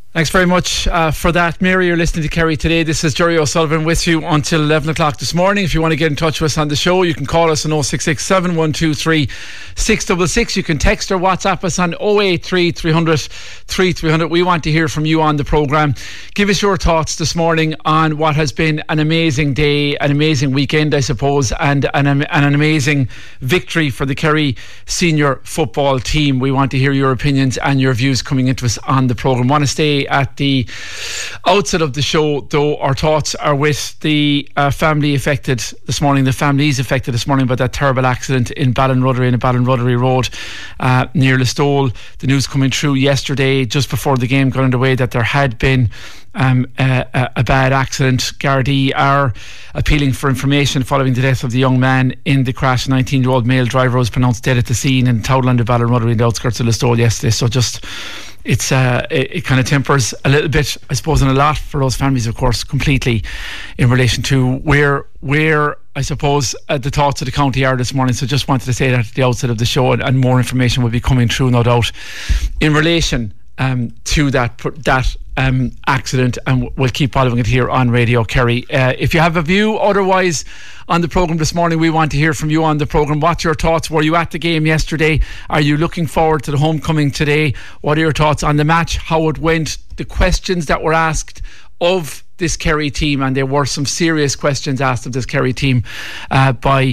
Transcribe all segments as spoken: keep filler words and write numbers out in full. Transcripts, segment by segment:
Thanks very much uh, for that, Mary. You're listening to Kerry Today. This is Jerry O'Sullivan with you until eleven o'clock this morning. If you want to get in touch with us on the show, you can call us on oh six six, seven one two three, six six six. You can text or WhatsApp us on oh eight three, three hundred, three three hundred. We want to hear from you on the programme. Give us your thoughts this morning on what has been an amazing day, an amazing weekend, I suppose, and, and, and an amazing victory for the Kerry senior football team. We want to hear your opinions and your views coming into us on the programme. Want to stay at the outset of the show, though. Our thoughts are with the uh, family affected this morning, the families affected this morning by that terrible accident in Ballinruddery, in a Ballinruddery Road uh, near Listowel. The news coming through yesterday, just before the game got underway, that there had been Um, a, a bad accident. Gardaí are appealing for information following the death of the young man in the crash. A nineteen year old male driver was pronounced dead at the scene in Townland of Ballinruddery in the outskirts of Listowel yesterday. So just it's uh, it, it kind of tempers a little bit, I suppose, and a lot for those families, of course, completely in relation to where where I suppose uh, the thoughts of the county are this morning. So just wanted to say that at the outset of the show, and, and more information will be coming through, no doubt, in relation um, to that that Um, accident, and we'll keep following it here on Radio Kerry. Uh, if you have a view otherwise on the programme this morning, we want to hear from you on the programme. What's your thoughts? Were you at the game yesterday? Are you looking forward to the homecoming today? What are your thoughts on the match, how it went, the questions that were asked of this Kerry team? And there were some serious questions asked of this Kerry team uh, by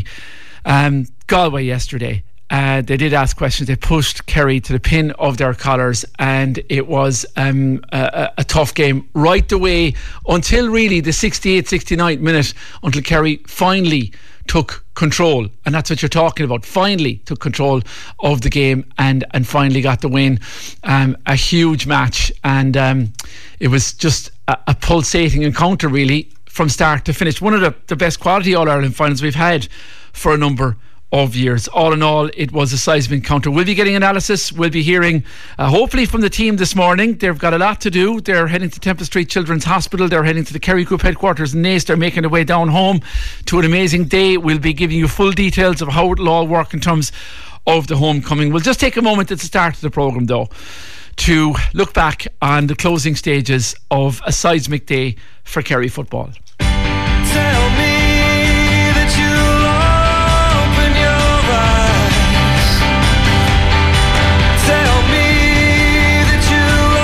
um, Galway yesterday. Uh, they did ask questions. They pushed Kerry to the pin of their collars, and it was um, a, a tough game right the way until really the sixty-eighth, sixty-ninth minute, until Kerry finally took control. And that's what you're talking about. Finally took control of the game and, and finally got the win. Um, a huge match, and um, it was just a, a pulsating encounter really from start to finish. One of the, the best quality All-Ireland finals we've had for a number of years. All in all, it was a seismic encounter. We'll be getting analysis. We'll be hearing uh, hopefully from the team this morning. They've got a lot to do. They're heading to Temple Street Children's Hospital. They're heading to the Kerry Group headquarters in Naas. They're making their way down home to an amazing day. We'll be giving you full details of how it'll all work in terms of the homecoming. We'll just take a moment at the start of the programme, though, to look back on the closing stages of a seismic day for Kerry football. Tell me that you'll open your eyes. Tell me that you'll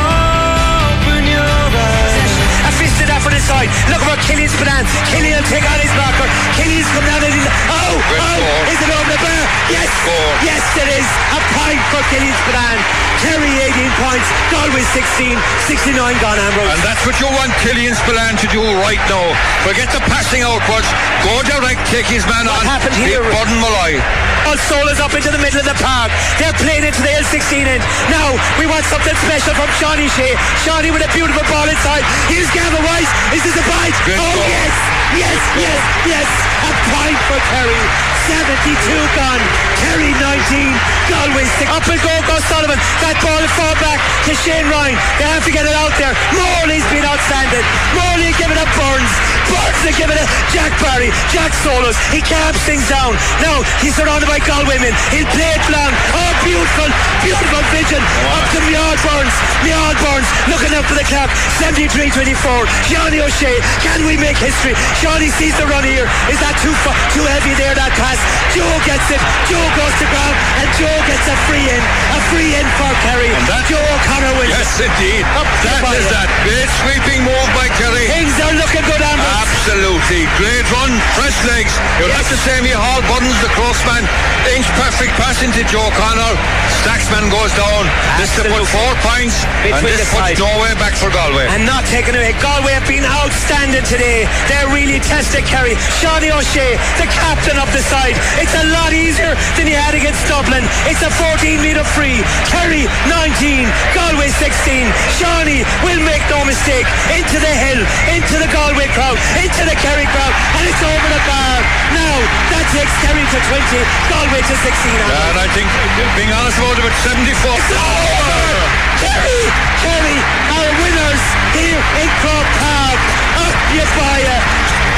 open your eyes. A fisted up on his side. Look for Killian's banana. Killian take on his marker. Killian's come down and he's oh, oh, is it over the bar? Yes, yes it is. A point for Killian's banana. Kerry eighteen points, Galway sixteen, sixty-nine gone, Ambrose. And that's what you want Killian Spillane to do right now. Forget the passing outwards, go direct, take his man what on. What happened here? Borden Malloy. All Solas up into the middle of the park. They're playing into the L sixteen end. Now we want something special from Shawnee Shea. Shawnee with a beautiful ball inside. Here's Gavin Weiss. Is this a bite? Good oh goal. yes, yes, yes, yes. A point for Kerry. seventy-two gone. Kerry nineteen, Galway six. Up and go, go Sullivan. That ball will fall back to Shane Ryan. They have to get it out there. Morley's been outstanding. Morley give it up Burns. Burns they give it to Jack Barry. Jack Solos. He calms things down. Now he's surrounded by Galway men. He'll play it long. Oh, beautiful, beautiful vision. Up to Miall Burns. Miall Burns looking up for the cap. seventy-three twenty-four. Johnny O'Shea. Can we make history? Johnny sees the run here. Is that too far, too heavy there, that pass? Joe gets it. Joe goes to ground, and Joe gets a free in. A free in for Kerry. And that, Joe O'Connor wins. Yes, indeed. Up that is that great sweeping move by Kerry. Things are looking good, Amber. Absolutely. Great run, fresh legs. You'll Yes. have to say me Hall Buttons, the crossman. Inch perfect pass into Joe O'Connor. Stacksman goes down. This to put four points. Between and this the puts sides. Galway back for Galway. And not taken away. Galway have been outstanding today. They're really tested Kerry. Shawnee O'Shea, the captain of the side. It's a lot easier than he had against Dublin. It's a fourteen metre free. Kerry nineteen, Galway sixteen. Shawnee will make no mistake. Into the hill, into the Galway crowd, into the Kerry crowd, and it's over the bar. Now that takes Kerry to twenty, Galway to sixteen. Yeah, and I think, being honest about it, it's seventy-four. It's over! Kerry, Kerry are winners here in Croke Park. Up you buy it.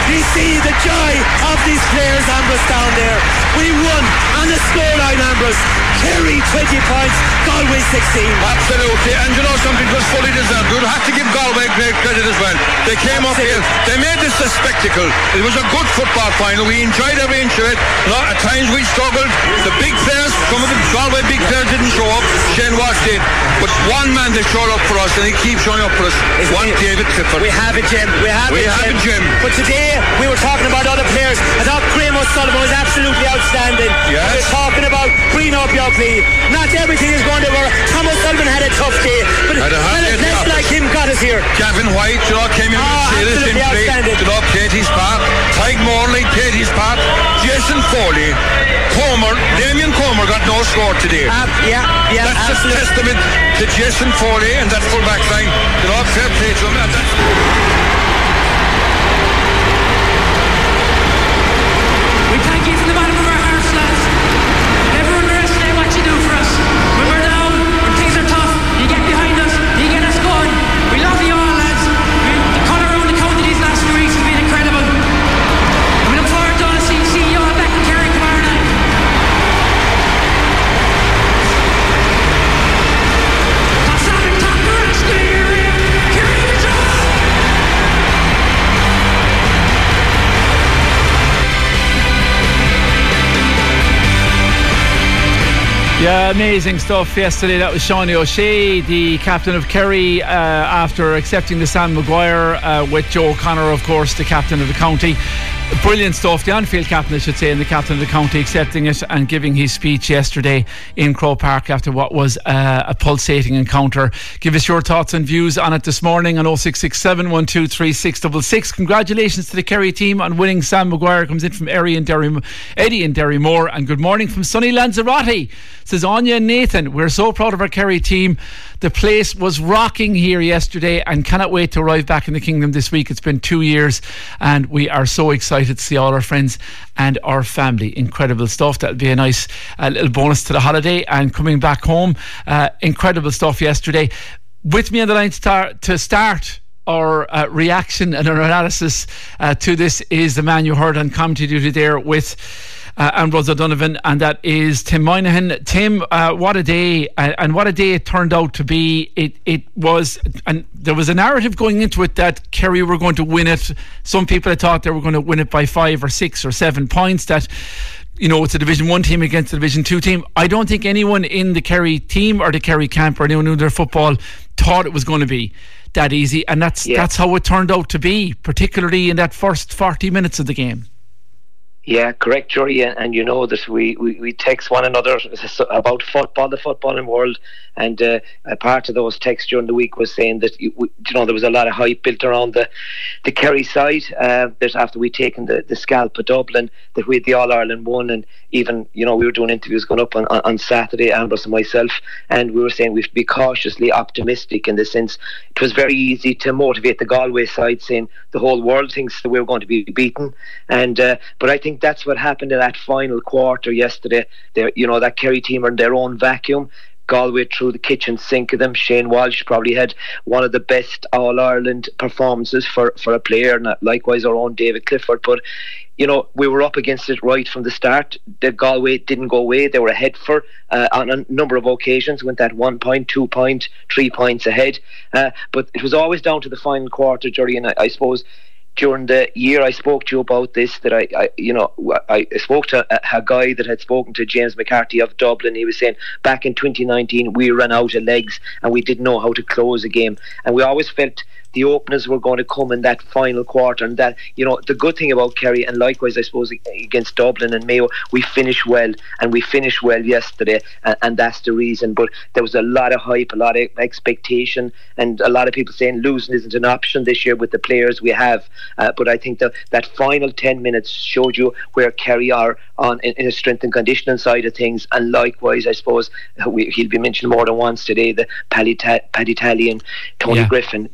You see the joy of these players, Ambrose, down there. We won on the scoreline, Ambrose. Kerry twenty points, Galway sixteen. Absolutely, and you know something was fully deserved. We'd have to give Galway great credit as well. They came up here, they made this a spectacle. It was a good football final. We enjoyed every inch of it. No, at times we struggled. The big players, some of the Galway big players didn't show up. Shane Walsh did, but one man that showed up for us, and he keeps showing up for us, is one David Clifford. We have it, Jim. We have We it, have Jim. it, Jim. But today we were talking about other players. I thought Graham O'Sullivan was absolutely outstanding. Yes. We were talking about Green Up Yopley. Not everything is going to work. Tom O'Sullivan had a tough day, but Had a hard day at the let's office. like him got us here. Gavin White, you know, came in Oh, with Silas in absolutely play. outstanding. You know, played his part. Tyke Morley played his part. Jason Foley, Comer, Damien Comer got no score today. Uh, yeah, yeah, That's a absolutely. testament to Jason Foley and that full back line. You know, fair play to him. And that's We thank you from the bottom of our hearts, lads. Never underestimate what you do for us. When we're down, when things are tough, you get behind us, you get us going. We love you all, lads. We, the colour around the county these last few weeks has been incredible. And we look forward to seeing see you all back in Kerry tomorrow night. Pacific top the rest of the area. Kerry the job. Yeah, amazing stuff yesterday. That was Shawnee O'Shea, the captain of Kerry, uh, after accepting the Sam Maguire, uh, with Joe O'Connor, of course, the captain of the county. Brilliant stuff. The on-field captain, I should say, and the captain of the county accepting it and giving his speech yesterday in Croke Park after what was uh, a pulsating encounter. Give us your thoughts and views on it this morning on oh six six seven, one two three, six six six. Congratulations to the Kerry team on winning. Sam Maguire comes in from Eddie in Derry, Eddie in Derrymore. And good morning from sunny Lanzarote, says Anya and Nathan. We're so proud of our Kerry team. The place was rocking here yesterday and cannot wait to arrive back in the kingdom this week. It's been two years and we are so excited to see all our friends and our family. Incredible stuff. That'll be a nice uh, little bonus to the holiday and coming back home. Uh, incredible stuff yesterday. With me on the line to start, to start our uh, reaction and our analysis uh, to this is the man you heard on commentary duty there with Uh, Ambrose O'Donovan, and that is Tim Moynihan. Tim, uh, what a day, uh, and what a day it turned out to be. It it was, and there was a narrative going into it that Kerry were going to win it. Some people had thought they were going to win it by five or six or seven points, that, you know, it's a Division one team against a Division two team. I don't think anyone in the Kerry team or the Kerry camp or anyone who knew their football thought it was going to be that easy, and that's Yeah. that's how it turned out to be, particularly in that first forty minutes of the game. Yeah, correct, Jory, and, and you know that we, we, we text one another about football, the footballing world, and uh, a part of those texts during the week was saying that you, we, you know there was a lot of hype built around the the Kerry side. Uh, that after we'd taken the, the scalp of Dublin, that we had the All Ireland won, and even you know we were doing interviews going up on, on, on Saturday, Ambrose and myself, and we were saying we have to be cautiously optimistic in the sense it was very easy to motivate the Galway side, saying the whole world thinks that we were going to be beaten, and uh, but I think that's what happened in that final quarter yesterday. There, you know, that Kerry team are in their own vacuum. Galway threw the kitchen sink of them. Shane Walsh probably had one of the best All-Ireland performances for, for a player, and likewise our own David Clifford. But, you know, we were up against it right from the start. The Galway didn't go away. They were ahead for, uh, on a number of occasions, went that one point, two point, three points ahead. Uh, but it was always down to the final quarter, Jerry, and I, I suppose during the year I spoke to you about this, that I, I you know, I, I spoke to a, a guy that had spoken to James McCarthy of Dublin. He was saying back in twenty nineteen we ran out of legs and we didn't know how to close a game, and we always felt the openers were going to come in that final quarter, and that, you know, the good thing about Kerry, and likewise I suppose against Dublin and Mayo, we finished well, and we finished well yesterday, and, and that's the reason. But there was a lot of hype, a lot of expectation, and a lot of people saying losing isn't an option this year with the players we have. Uh, but I think that that final ten minutes showed you where Kerry are on in, in a strength and conditioning side of things, and likewise I suppose we, he'll be mentioned more than once today, the Paddy, Ta- Paddy Talley and Tony Yeah. Griffin. This is what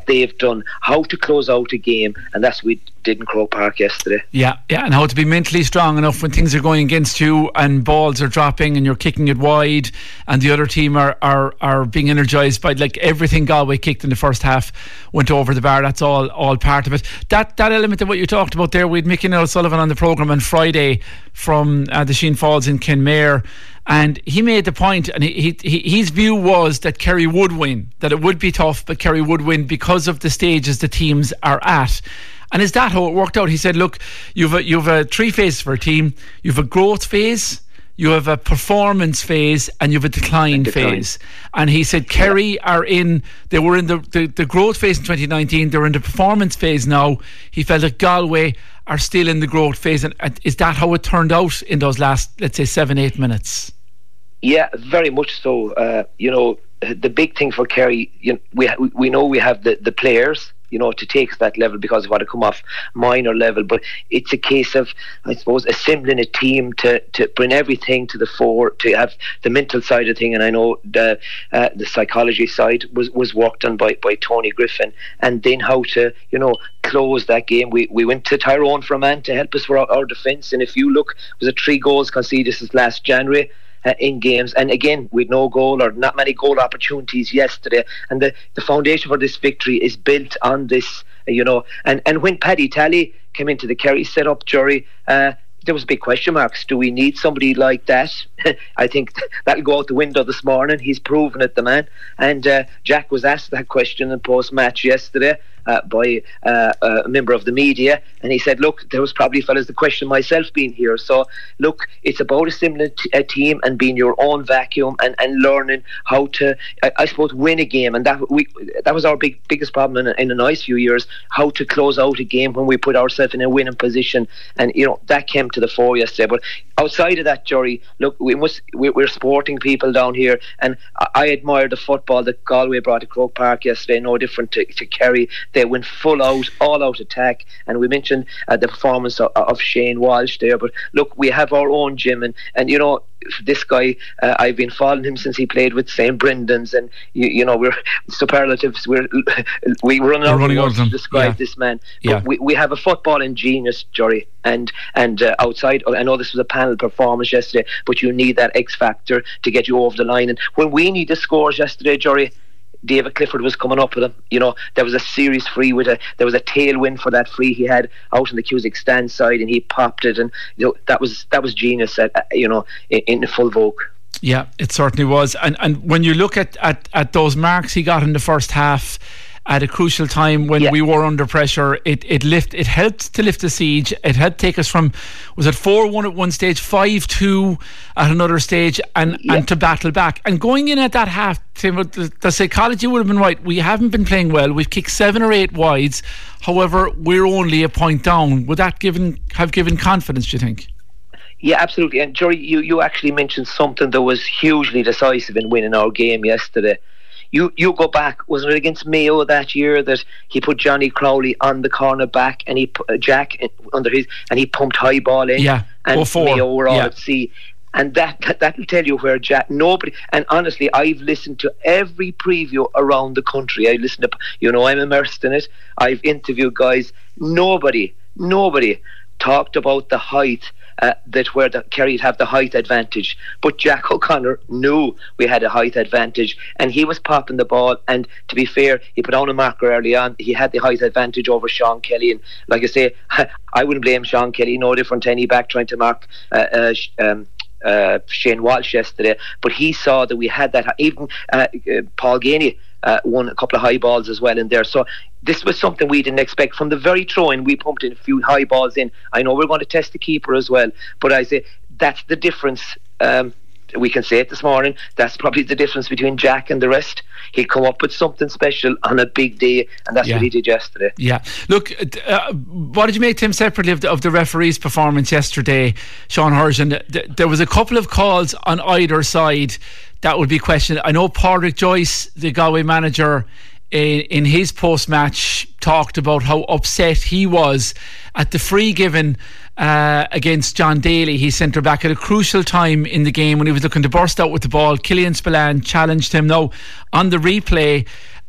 they've done, how to close out a game, and that's what we did in Croke Park yesterday. Yeah, yeah, and how to be mentally strong enough when things are going against you and balls are dropping and you're kicking it wide and the other team are, are, are being energised by, like, everything Galway kicked in the first half went over the bar. That's all all part of it. That that element of what you talked about there, we had Mickey O'Sullivan on the programme on Friday from uh, the Sheen Falls in Kenmare, and he made the point, and he, he, his view was that Kerry would win, that it would be tough, but Kerry would win because of the stages the teams are at. And is that how it worked out? He said, look, you've a, you've a three phases for a team. You've a growth phase, you have a performance phase, and you have a decline, decline. phase. And he said Kerry yeah. are in, they were in the, the, the growth phase in twenty nineteen, they're in the performance phase now. He felt that Galway are still in the growth phase. And, and is that how it turned out in those last, let's say, seven, eight minutes? Yeah, very much so. Uh, you know, the big thing for Kerry, you know, we ha- we know we have the, the players, you know, to take that level because of what to come off minor level, but it's a case of, I suppose, assembling a team to, to bring everything to the fore, to have the mental side of thing. And I know the uh, the psychology side was, was worked on by, by Tony Griffin, and then how to, you know, close that game. We we went to Tyrone for a man to help us for our, our defence, and if you look, it was a three goals conceded since last January. Uh, in games, and again with no goal or not many goal opportunities yesterday, and the, the foundation for this victory is built on this, uh, you know, and, and when Paddy Talley came into the Kerry setup, Jury, uh, there was big question marks. Do we need somebody like that? I think that'll go out the window this morning. He's proven it, the man. And uh, Jack was asked that question in post-match yesterday uh, by uh, a member of the media, and he said, look, there was probably fellas the question myself being here. So look, it's about assembling t- a team and being your own vacuum and, and learning how to, I, I suppose, win a game. And that we that was our big biggest problem in, in the nice few years, how to close out a game when we put ourselves in a winning position. And you know, that came to the fore yesterday. But outside of that, Jury, look, we must we, we're sporting people down here, and I, I admire the football that Galway brought to Croke Park yesterday. No different to, to Kerry. They went full out, all out attack, and we mentioned uh, the performance of, of Shane Walsh there. But look, we have our own gym, and and you know, this guy, uh, I've been following him since he played with Saint Brendan's, and you, you know, we're superlatives. We're we run out running of words to describe yeah. this man. Yeah. But we we have a footballing genius, Jury, and and uh, outside. I know this was a panel performance yesterday, but you need that X factor to get you over the line. And when we need the scores yesterday, Jury, David Clifford was coming up with him. You know, there was a serious free with a there was a tailwind for that free he had out on the Cusack stand side, and he popped it, and you know, that was that was genius at, you know, in, in full vogue. Yeah, it certainly was. And and when you look at, at, at those marks he got in the first half at a crucial time when yeah. we were under pressure, it it lift it helped to lift the siege. It helped take us from, was it four one at one stage, five two at another stage, and, yeah. and to battle back. And going in at that half, Tim, the, the psychology would have been right. We haven't been playing well. We've kicked seven or eight wides. However, we're only a point down. Would that given have given confidence, do you think? Yeah, absolutely. And Jury, you, you actually mentioned something that was hugely decisive in winning our game yesterday. You you go back, wasn't it against Mayo that year that he put Johnny Crowley on the corner back, and he put uh, Jack under his, and he pumped high ball in, yeah, and Mayo were all yeah. at sea. And that, that that'll tell you where Jack, nobody, and honestly, I've listened to every preview around the country. I listened to, you know, I'm immersed in it. I've interviewed guys. Nobody, nobody talked about the height. Uh, that where the Kerry'd have the height advantage, but Jack O'Connor knew we had a height advantage, and he was popping the ball. And to be fair, he put on a marker early on. He had the height advantage over Sean Kelly, and like I say, I wouldn't blame Sean Kelly. No different to any back trying to mark uh, uh, um, uh, Shane Walsh yesterday, but he saw that we had that. Even uh, uh, Paul Ganey Uh, won a couple of high balls as well in there. So this was something we didn't expect. From the very throw-in, we pumped in a few high balls in. I know we're going to test the keeper as well, but I say that's the difference. Um, we can say it this morning. That's probably the difference between Jack and the rest. He come up with something special on a big day, and that's yeah. what he did yesterday. Yeah. Look, uh, what did you make, Tim, separately of the, of the referee's performance yesterday, Sean Hurgeon? Th- there was a couple of calls on either side that would be questioned. I know Padraig Joyce, the Galway manager, in, in his post-match talked about how upset he was at the free given uh, against John Daly. He sent her back at a crucial time in the game when he was looking to burst out with the ball. Killian Spillane challenged him. Now, on the replay,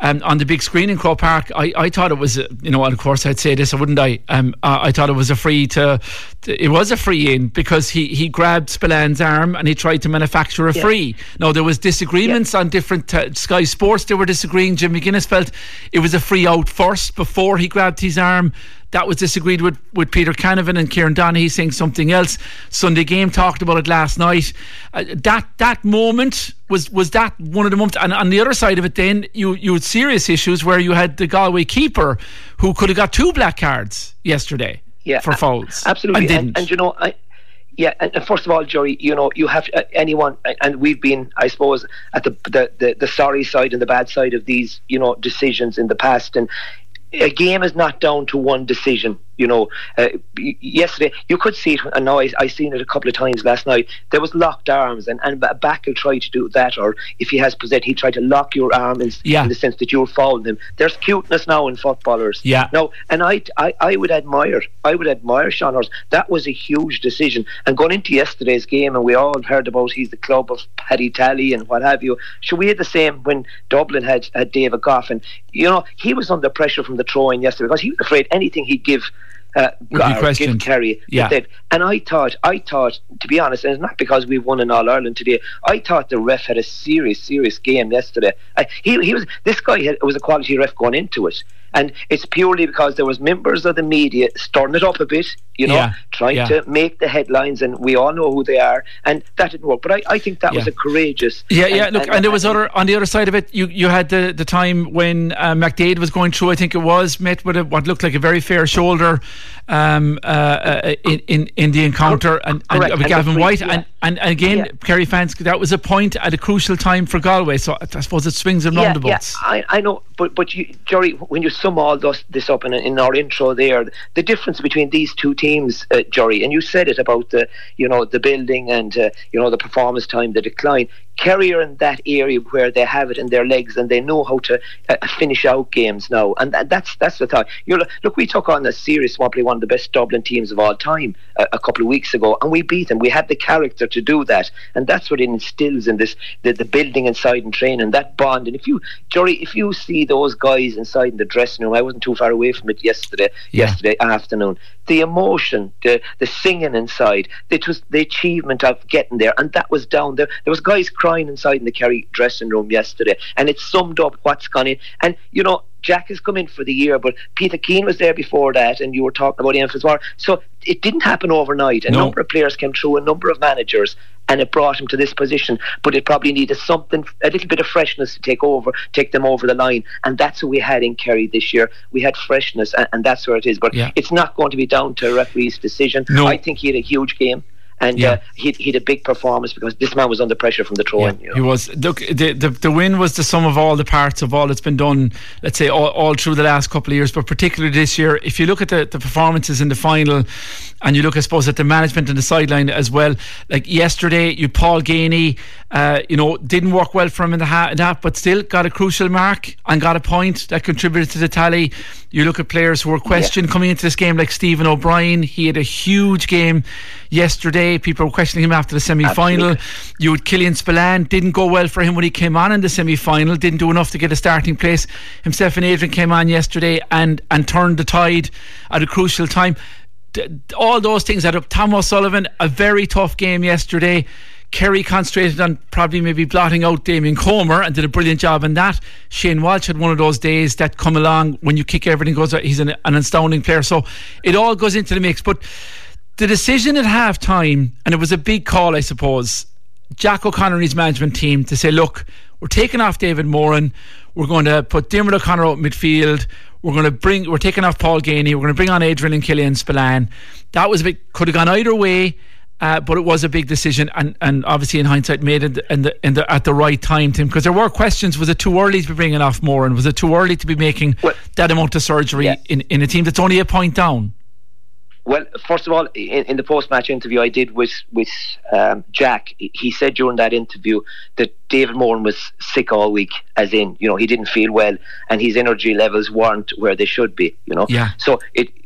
um, on the big screen in Croke Park, I, I thought it was, uh, you know, and of course I'd say this, wouldn't I? Um, uh, I thought it was a free to, to, it was a free in because he, he grabbed Spillane's arm and he tried to manufacture a Yeah. free. Now there was disagreements on different uh, Sky Sports. They were disagreeing. Jim McGuinness felt it was a free out first before he grabbed his arm. That was disagreed with, with Peter Canavan and Kieran Donaghy saying something else. Sunday Game talked about it last night. Uh, that that moment was was that one of the moments. And on the other side of it, then you you had serious issues where you had the Galway keeper who could have got two black cards yesterday Yeah, for fouls. absolutely. and didn't. And, and you know, I, yeah, and, and first of all, Jerry, you know, you have uh, anyone, and we've been, I suppose, at the, the the the sorry side and the bad side of these, you know, decisions in the past, and a game is not down to one decision. You know, uh, yesterday you could see it, and now I, I seen it a couple of times last night. There was locked arms, and and back will try to do that, or if he has possession, he tried to lock your arm in, Yeah. in the sense that you're fouling him. There's cuteness now in footballers. Yeah. Now, and I, I, I would admire, I would admire Sean Hurst. That was a huge decision. And going into yesterday's game, and we all heard about he's the club of Paddy Tally and what have you. So we had the same when Dublin had had David Goff, and you know he was under pressure from the throw-in yesterday because he was afraid anything he'd give. Uh, Would be or give questioned. Kerry. Yeah. Instead. And I thought, I thought, to be honest, and it's not because we won in All Ireland today. I thought the ref had a serious, serious game yesterday. I, he, he was. This guy had, was a quality ref going into it, and it's purely because there was members of the media stirring it up a bit, you know, Yeah. trying Yeah. to make the headlines, and we all know who they are, and that didn't work. But I, I think that was Yeah. a courageous. Yeah, yeah. and- Look, and, and- there was and- other on the other side of it. You you had the, the time when uh, McDade was going through. I think it was met with a, what looked like a very fair shoulder um, uh, uh, in, in in the encounter, and, and Correct. with And Gavin the free- White, yeah. and, and and again, Yeah. Kerry fans, that was a point at a crucial time for Galway. So I suppose it swings and Yeah, roundabouts. yeah, I, I know, but but you, Jerry, when you sum all this, this up in, in our intro there, the difference between these two teams, uh, Jerry, and you said it about the, you know, the building and uh, you know the performance time, the decline. Kerry are in that area where they have it in their legs and they know how to uh, finish out games now, and that, that's that's the thought. You know, look, we took on a serious, probably one of the best Dublin teams of all time uh, a couple of weeks ago, and we beat them. We had the character to do that, and that's what it instills in this the, the building inside and training, that bond. And if you, Jerry, if you see those guys inside in the dressing room, I wasn't too far away from it yesterday. Yeah. Yesterday afternoon, the emotion, the the singing inside, it was the achievement of getting there, and that was down there. There was guys crying inside in the Kerry dressing room yesterday, and it summed up what's gone in. And you know, Jack has come in for the year, but Peter Keane was there before that, and you were talking about him as well. So it didn't happen overnight. A No. number of players came through, a number of managers, and it brought him to this position. But it probably needed something, a little bit of freshness to take over, take them over the line, and that's what we had in Kerry this year. We had freshness, and, and that's where it is. But Yeah. it's not going to be down to a referee's decision. No. I think he had a huge game. And Yeah. uh, he, he had a big performance because this man was under pressure from the throw-in. Yeah, you know. he was. Look, the, the the win was the sum of all the parts of all that's been done, let's say, all, all through the last couple of years, but particularly this year. If you look at the, the performances in the final, and you look, I suppose, at the management and the sideline as well, like yesterday, you Paul Ganey, uh, you know, didn't work well for him in the ha- that, but still got a crucial mark and got a point that contributed to the tally. You look at players who were questioned coming into this game, like Stephen O'Brien. He had a huge game yesterday. People were questioning him after the semi-final. Absolutely. You had Killian Spillane, didn't go well for him when he came on in the semi-final, didn't do enough to get a starting place. Himself and Adrian came on yesterday and, and turned the tide at a crucial time. D- all those things add up. Tom O'Sullivan, a very tough game yesterday. Kerry concentrated on probably maybe blotting out Damien Comer and did a brilliant job in that. Shane Walsh had one of those days that come along when you kick everything goes out. He's an, an astounding player. So it all goes into the mix. But the decision at half time, and it was a big call, I suppose, Jack O'Connor and his management team to say, look, we're taking off David Moran, we're going to put Diarmuid O'Connor out midfield, we're going to bring we're taking off Paul Ganey, we're going to bring on Adrian and Killian Spillane. That was a bit, could have gone either way. Uh, but it was a big decision, and, and obviously in hindsight made it in the, in the, at the right time, Tim, because there were questions. Was it too early to be bringing off Moran? Was it too early to be making Well, that amount of surgery yeah. in, in a team that's only a point down? Well, first of all, in, in the post-match interview I did with with um, Jack, he said during that interview that David Moran was sick all week, as in, you know, he didn't feel well and his energy levels weren't where they should be, you know. Yeah. So it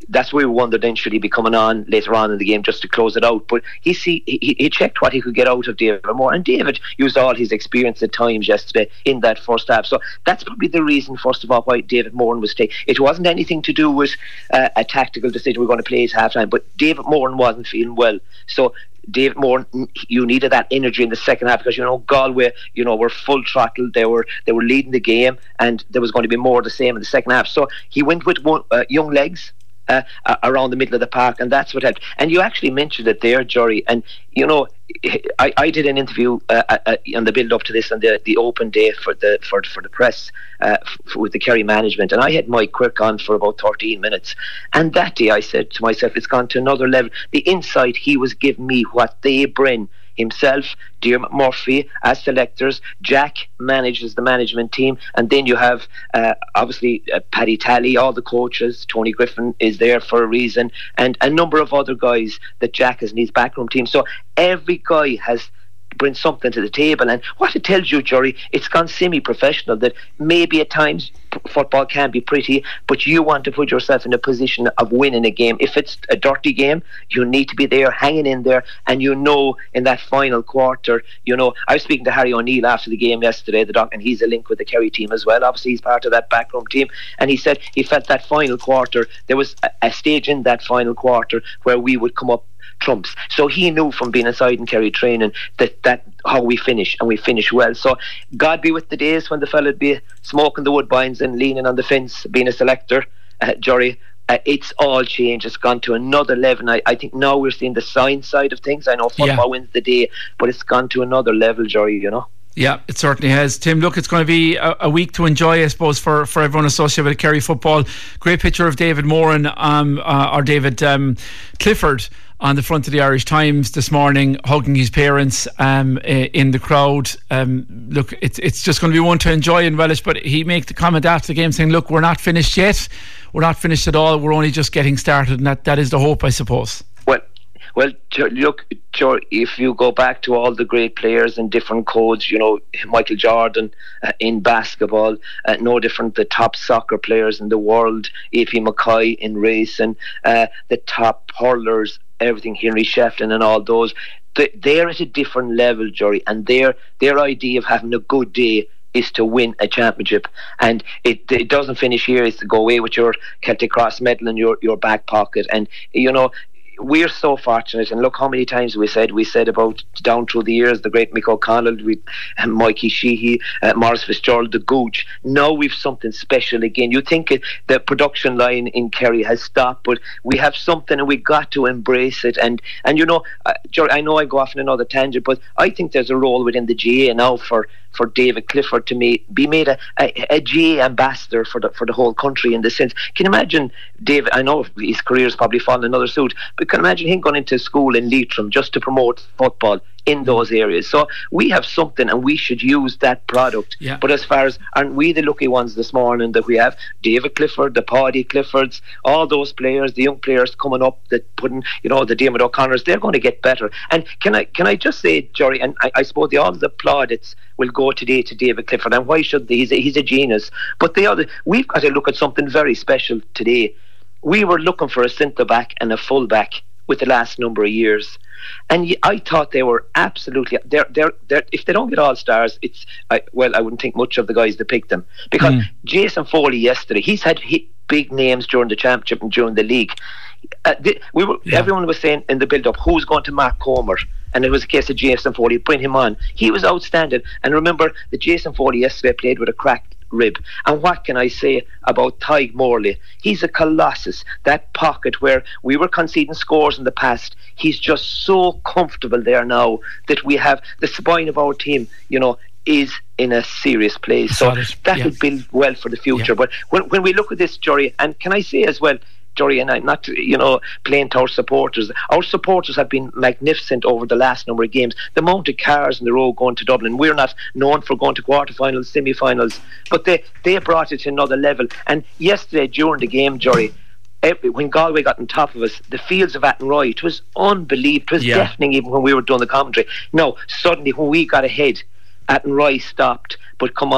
that's where we wondered then should he be coming on later on in the game just to close it out. But he see he, he checked what he could get out of David Moore, and David used all his experience at times yesterday in that first half. So that's probably the reason, first of all, why David Moore was taken. It wasn't anything to do with uh, a tactical decision. We're going to play his half time, but David Moore wasn't feeling well. So David Moore, you needed that energy in the second half, because you know Galway, you know, were full throttle. They were they were leading the game, and there was going to be more of the same in the second half. So he went with one, uh, young legs uh, uh, around the middle of the park, and that's what helped. And you actually mentioned it there, Jory. And you know, I, I did an interview uh, uh, on the build up to this on the, the open day for the for for the press uh, f- with the Kerry management, and I had Mike Quirk on for about thirteen minutes. And that day, I said to myself, it's gone to another level. The insight he was giving me, what they bring. Himself, Diarmuid Murphy as selectors, Jack manages the management team, and then you have uh, obviously uh, Paddy Talley, all the coaches. Tony Griffin is there for a reason, and a number of other guys that Jack has in his backroom team. So every guy has bring something to the table, and what it tells you, Jory, it's gone semi-professional, that maybe at times football can be pretty, but you want to put yourself in a position of winning a game. If it's a dirty game, you need to be there, hanging in there, and you know in that final quarter, you know, I was speaking to Harry O'Neill after the game yesterday, the doc, and he's a link with the Kerry team as well. Obviously he's part of that backroom team, and he said he felt that final quarter, there was a, a stage in that final quarter where we would come up trumps. So he knew from being inside in Kerry training that that how we finish, and we finish well. So God be with the days when the fella'd be smoking the woodbines and leaning on the fence being a selector. uh, Jory, uh, it's all changed. It's gone to another level. I, I think now we're seeing the science side of things. I know football yeah. wins the day, but it's gone to another level, Jory, you know. Yeah, it certainly has. Tim, look, it's going to be a, a week to enjoy, I suppose, for, for everyone associated with Kerry football. Great picture of David Moran, um, uh, or David um, Clifford, on the front of the Irish Times this morning, hugging his parents um, in the crowd. Um, look, it's it's just going to be one to enjoy and relish, but he made the comment after the game saying, look, we're not finished yet. We're not finished at all. We're only just getting started, and that, that is the hope, I suppose. Well, Well, look, if you go back to all the great players in different codes, you know, Michael Jordan uh, in basketball, uh, no different, the top soccer players in the world, A P Mackay in racing, uh, the top hurlers, everything, Henry Shefflin and all those, they're at a different level, Jory, and their their idea of having a good day is to win a championship, and it it doesn't finish here. It's to go away with your Celtic Cross medal in your, your back pocket. And you know, we're so fortunate, and look how many times we said we said about down through the years, the great Mick O'Connell, with uh, Mikey Sheehy, uh, Maurice Fitzgerald, the Gooch. Now we've something special again. You think it, the production line in Kerry has stopped, but we have something, and we got to embrace it. And and you know, uh, Jory, I know I go off on another tangent, but I think there's a role within the G A now for. for David Clifford to me, be made a, a, a G A ambassador for the for the whole country, in the sense. Can you imagine David? I know his career is probably fallen another suit, but can you imagine him going into school in Leitrim just to promote football in those areas? So we have something, and we should use that product. Yeah. But as far as, aren't we the lucky ones this morning that we have David Clifford, the Paddy Cliffords, all those players, the young players coming up that putting, you know, the Diarmuid O'Connors, they're going to get better. And can I can I just say, Jory, and I, I suppose the, all the plaudits will go today to David Clifford, and why should they? He's a, he's a genius. But the other, we've got to look at something very special today. We were looking for a centre back and a full back with the last number of years, and I thought they were absolutely. They're they're, they're if they don't get all stars, it's I, well, I wouldn't think much of the guys that picked them, because mm. Jason Foley yesterday, he's had hit big names during the championship and during the league. Uh, the, we were yeah. Everyone was saying in the build-up, who's going to mark Comer? And it was a case of Jason Foley, bring him on. He was outstanding. And remember that Jason Foley yesterday played with a cracked rib. And what can I say about Tadhg Morley? He's a colossus. That pocket where we were conceding scores in the past, he's just so comfortable there now that we have the spine of our team, you know, is in a serious place. So that will yeah. build well for the future. Yeah. But when when we look at this, Jory, and can I say as well, Jory, and I'm not, you know, playing to our supporters. Our supporters have been magnificent over the last number of games. The amount of cars in the road going to Dublin. We're not known for going to quarterfinals, semi-finals, but they, they brought it to another level. And yesterday during the game, Jory, when Galway got on top of us, the fields of Athenry, it was unbelievable. It was yeah. deafening even when we were doing the commentary. No, suddenly when we got ahead, Athenry stopped. But come on,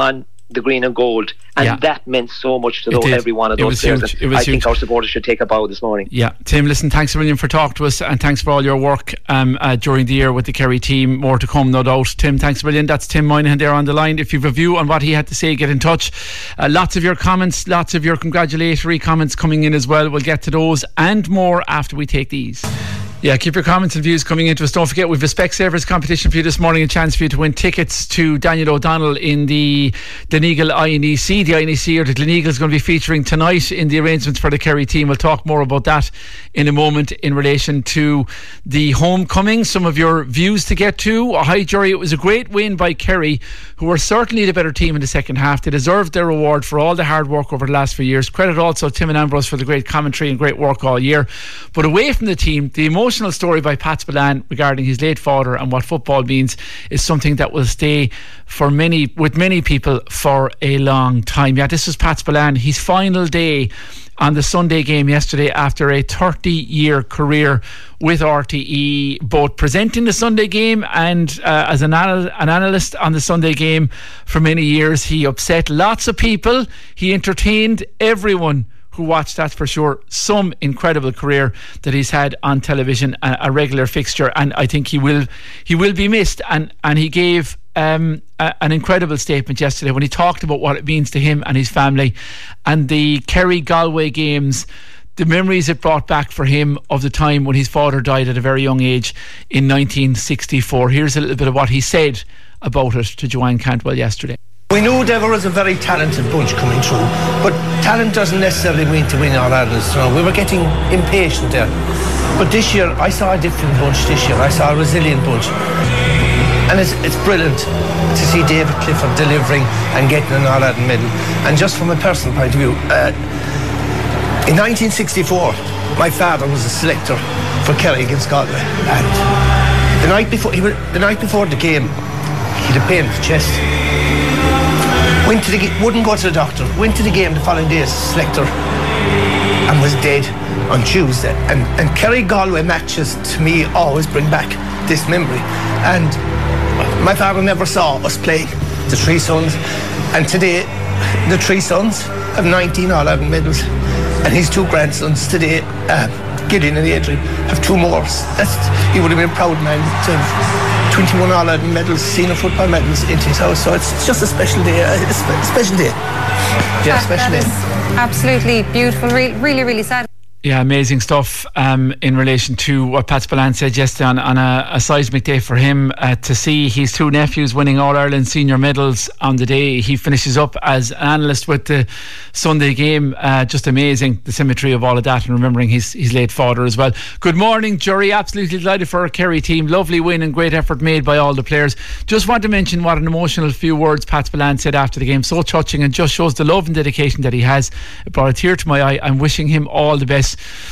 the green and gold, and Yeah. that meant so much to It those, did. every one of It those was players. huge. And It was I think huge. our supporters should take a bow this morning. Yeah, Tim, listen, thanks a million for talking to us, and thanks for all your work um, uh, during the year with the Kerry team. More to come, no doubt. Tim, thanks a million. That's Tim Moynihan there on the line. If you've a view on what he had to say, get in touch. Uh, lots of your comments, lots of your congratulatory comments coming in as well. We'll get to those and more after we take these. Yeah, keep your comments and views coming into us. Don't forget, we've a Specsavers competition for you this morning, a chance for you to win tickets to Daniel O'Donnell in the Gleneagle I N E C. The I N E C or the Gleneagle is going to be featuring tonight in the arrangements for the Kerry team. We'll talk more about that in a moment in relation to the homecoming. Some of your views to get to. Oh, hi, Jerry. It was a great win by Kerry, who were certainly the better team in the second half. They deserved their reward for all the hard work over the last few years. Credit also Tim and Ambrose for the great commentary and great work all year. But away from the team, the emotional story by Pat Spillane regarding his late father and what football means is something that will stay for many, with many people for a long time. Yeah, this was Pat Spillane, his final day on the Sunday game yesterday after a thirty year career with R T E, both presenting the Sunday game and uh, as an, anal- an analyst on the Sunday game for many years. He upset lots of people. He entertained everyone who watched, that's for sure. Some incredible career that he's had on television, a, a regular fixture, and I think he will he will be missed. And and he gave um, a, an incredible statement yesterday when he talked about what it means to him and his family, and the Kerry Galway games, the memories it brought back for him of the time when his father died at a very young age in nineteen sixty-four. Here's a little bit of what he said about it to Joanne Cantwell yesterday. We knew there was a very talented bunch coming through, but talent doesn't necessarily mean to win All Ireland. So we were getting impatient there. But this year, I saw a different bunch this year. I saw a resilient bunch. And it's, it's brilliant to see David Clifford delivering and getting an All Ireland medal. And just from a personal point of view, uh, in nineteen sixty-four, my father was a selector for Kerry against Galway. And the night before, he was, the night before the game, he had a pain in the chest. Went to the ga- wouldn't go to the doctor. Went to the game the following day as a selector and was dead on Tuesday. And and Kerry Galway matches to me always bring back this memory. And my father never saw us play the three sons. And today the three sons have nineteen All Ireland medals, and his two grandsons today, uh, Gideon and Adrian, have two more. That's, he would have been a proud man to have twenty-one All Ireland medals, senior football medals into his house. So it's, it's just a special day. A spe- special day. Yeah, That- special that day. is absolutely beautiful. Re- really, really sad. Yeah, amazing stuff um, in relation to what Pat Spillane said yesterday on, on a, a seismic day for him uh, to see his two nephews winning All-Ireland senior medals on the day he finishes up as an analyst with the Sunday game. Uh, just amazing, the symmetry of all of that, and remembering his, his late father as well. Good morning, Jury. Absolutely delighted for our Kerry team. Lovely win and great effort made by all the players. Just want to mention what an emotional few words Pat Spillane said after the game. So touching, and just shows the love and dedication that he has. It brought a tear to my eye. I'm wishing him all the best.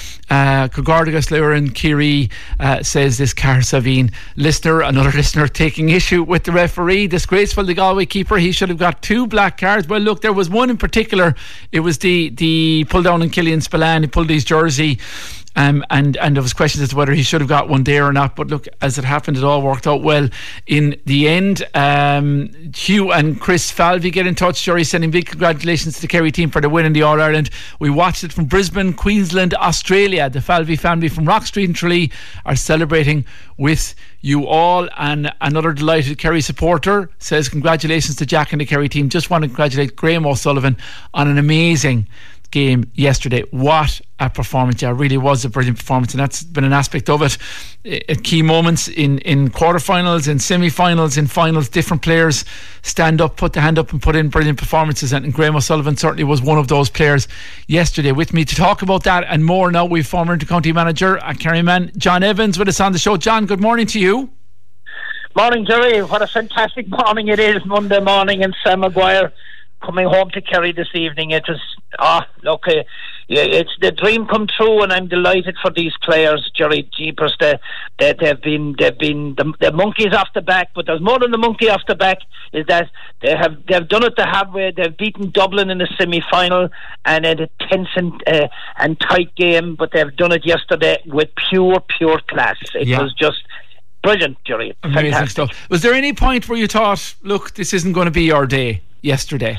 Uh, Cogardagus Lauren Kiri uh, says this Car Savine listener, another listener taking issue with the referee. Disgraceful, the Galway keeper. He should have got two black cards. Well, look, there was one in particular. It was the the pull down on Killian Spillane. He pulled his jersey. Um, and, and there was questions as to whether he should have got one there or not, but look, as it happened, it all worked out well in the end. um, Hugh and Chris Falvey get in touch. Jerry sending big congratulations to the Kerry team for the win in the All-Ireland. We watched it from Brisbane, Queensland, Australia. The Falvey family from Rock Street and Tralee are celebrating with you all. And another delighted Kerry supporter says congratulations to Jack and the Kerry team. Just want to congratulate Graham O'Sullivan on an amazing game yesterday. What a performance. Yeah, it really was a brilliant performance, and that's been an aspect of it at key moments in, in quarterfinals, in semi-finals, in finals. Different players stand up, put the hand up and put in brilliant performances, and, and Graham O'Sullivan certainly was one of those players yesterday. With me to talk about that and more now, we've former Intercounty manager at Kerryman, John Evans, with us on the show. John, good morning to you. Morning, Jerry. What a fantastic morning it is, Monday morning, and Sam Maguire coming home to Kerry this evening. It was, ah, look, uh, yeah, it's the dream come true, and I'm delighted for these players, Jerry Jeepers. They, they, they've been, they've been the, the monkeys off the back, but there's more than the monkey off the back. Is that they have, they've done it the hard way. They've beaten Dublin in the semi-final, and a tense and, uh, and tight game, but they've done it yesterday with pure, pure class. It Yeah. was just brilliant, Jerry. Amazing Fantastic stuff. Was there any point where you thought, look, this isn't going to be our day yesterday?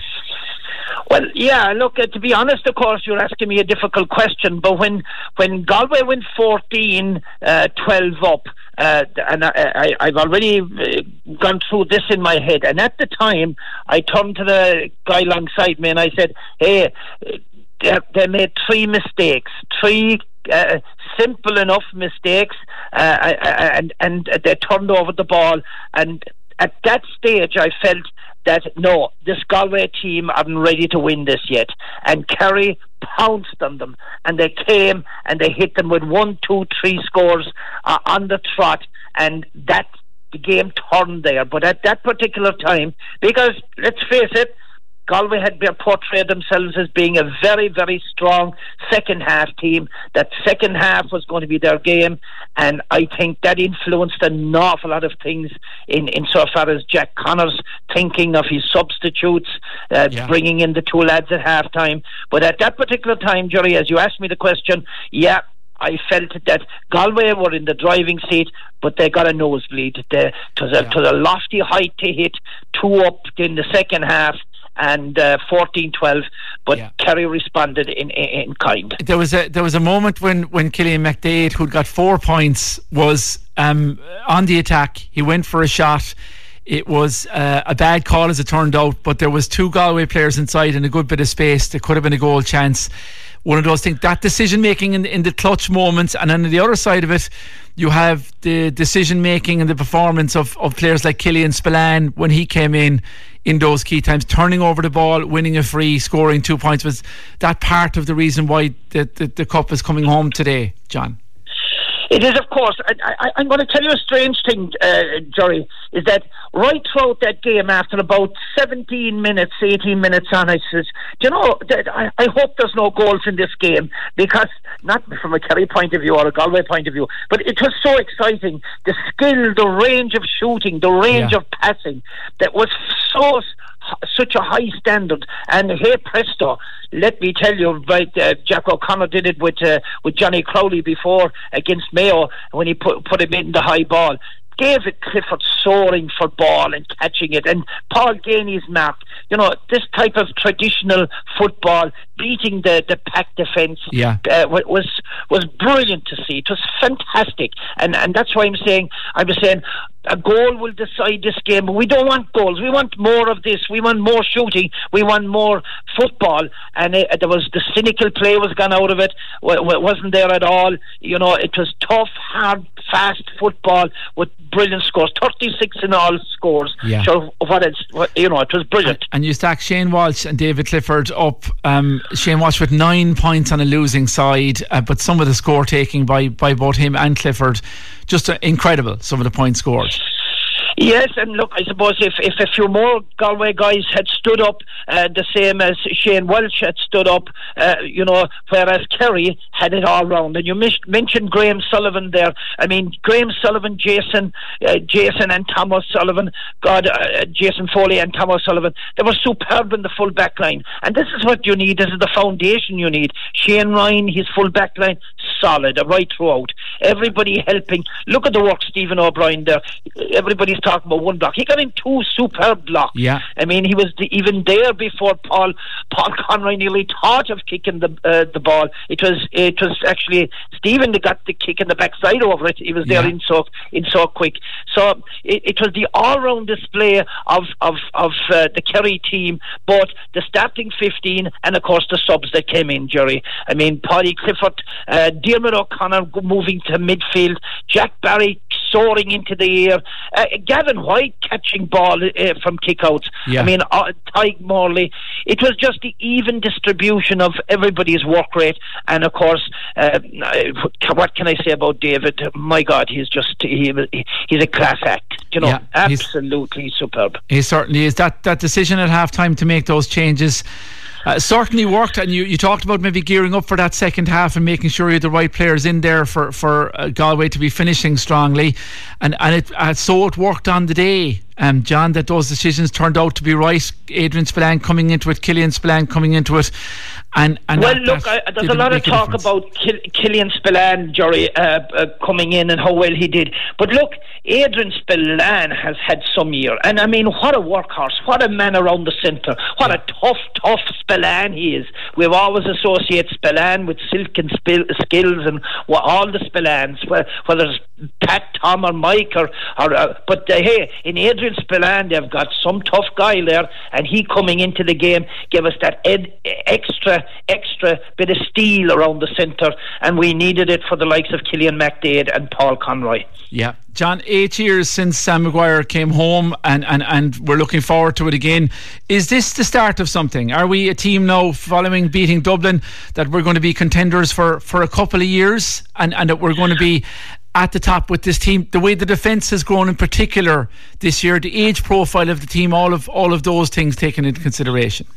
Well, yeah, look, uh, to be honest, of course, you're asking me a difficult question, but when when Galway went fourteen twelve up, uh, and I, I, I've already uh, gone through this in my head, and at the time, I turned to the guy alongside me and I said, hey, they, they made three mistakes, three uh, simple enough mistakes, uh, and, and they turned over the ball, and at that stage, I felt that, no, this Galway team aren't ready to win this yet. And Kerry pounced on them. And they came and they hit them with one, two, three scores uh, on the trot. And that the game turned there. But at that particular time, because, let's face it, Galway had portrayed themselves as being a very, very strong second half team. That second half was going to be their game, and I think that influenced an awful lot of things in, in so far as Jack Connors thinking of his substitutes, uh, yeah. bringing in the two lads at half time. But at that particular time, Jerry, as you asked me the question, yeah, I felt that Galway were in the driving seat, but they got a nosebleed. They, to, the, yeah. to the lofty height to hit, two up in the second half, and uh, fourteen twelve, but yeah. Kerry responded in, in in kind. There was a there was a moment when when Killian McDade, who'd got four points, was um, on the attack. He went for a shot. It was uh, a bad call, as it turned out, but there was two Galway players inside and a good bit of space. There could have been a goal chance. One of those things, that decision making in, in the clutch moments, and on the other side of it, you have the decision making and the performance of, of players like Killian Spillane when he came in in those key times, turning over the ball, winning a free, scoring two points. Was that part of the reason why the, the, the cup is coming home today, John? It is, of course. I, I, I'm going to tell you a strange thing, uh, Jerry, is that right throughout that game, after about seventeen minutes, eighteen minutes on, I says, do you know, I, I hope there's no goals in this game, because, not from a Kerry point of view or a Galway point of view, but it was so exciting. The skill, the range of shooting, the range yeah. of passing, that was so... such a high standard, and hey presto, let me tell you, right, uh, Jack O'Connor did it with uh, with Johnny Crowley before against Mayo when he put put him in the high ball. David Clifford soaring for ball and catching it, and Paul Ganey's mark. You know, this type of traditional football, beating the, the pack defence, yeah. uh, was was brilliant to see. It was fantastic, and and that's why I'm saying I was saying a goal will decide this game. But we don't want goals. We want more of this. We want more shooting. We want more football. And it, there was the cynical play was gone out of it. W- wasn't there at all. You know, it was tough, hard, fast football with brilliant scores. thirty-six in all scores. Yeah. So what it's, you know, it was brilliant. And, and you stack Shane Walsh and David Clifford up. Um, Shane Walsh with nine points on a losing side, uh, but some of the score taking by by both him and Clifford, just uh, incredible. Some of the points scored. Yes, and look, I suppose if, if a few more Galway guys had stood up, uh, the same as Shane Welch had stood up, uh, you know, whereas Kerry had it all round. And you mis- mentioned Graham Sullivan there. I mean, Graham Sullivan, Jason, uh, Jason and Thomas Sullivan, God, uh, Jason Foley and Thomas Sullivan, they were superb in the full back line. And this is what you need. This is the foundation you need. Shane Ryan, his full back line, solid, right throughout. Everybody helping. Look at the work Stephen O'Brien there. Everybody's talking about one block. He got in two superb blocks. Yeah. I mean, he was the, even there before Paul Paul Conroy nearly thought of kicking the uh, the ball. It was it was actually Stephen that got the kick in the backside over it. He was there yeah. in so in so quick. So it, it was the all round display of of of uh, the Kerry team, both the starting fifteen and of course the subs that came in. Jerry, I mean, Paddy Clifford, uh, Diarmuid O'Connor moving to midfield, Jack Barry soaring into the air, uh, Gavin White catching ball uh, from kickouts. Yeah. I mean, uh, Tyke Morley. It was just the even distribution of everybody's work rate, and of course, uh, what can I say about David? My God, he's just he, he's a class act. You know, yeah, absolutely he's, superb. He certainly is. That that decision at half time to make those changes Uh, certainly worked, and you, you talked about maybe gearing up for that second half and making sure you had the right players in there for, for uh, Galway to be finishing strongly, and, and it uh, so it worked on the day, um, John, that those decisions turned out to be right. Adrian Spillane coming into it, Killian Spillane coming into it. And, and well, that, look, that I, there's a lot of talk about Kill, Killian Spillane, Jerry, uh, uh, coming in and how well he did. But look, Adrian Spillane has had some year. And I mean, what a workhorse. What a man around the centre. What a tough, tough Spillane he is. We've always associated Spillane with silken spil- skills and well, all the Spillanes, whether it's Pat, Tom or Mike. or, or uh, But uh, hey, in Adrian Spillane, they've got some tough guy there. And he coming into the game gave us that ed- extra extra bit of steel around the centre, and we needed it for the likes of Killian McDade and Paul Conroy. Yeah, John, eight years since Sam Maguire came home, and, and, and we're looking forward to it again. Is this the start of something? Are we a team now, following beating Dublin, that we're going to be contenders for, for a couple of years, and, and that we're going to be at the top with this team? The way the defence has grown in particular this year, the age profile of the team, all of all of those things taken into consideration.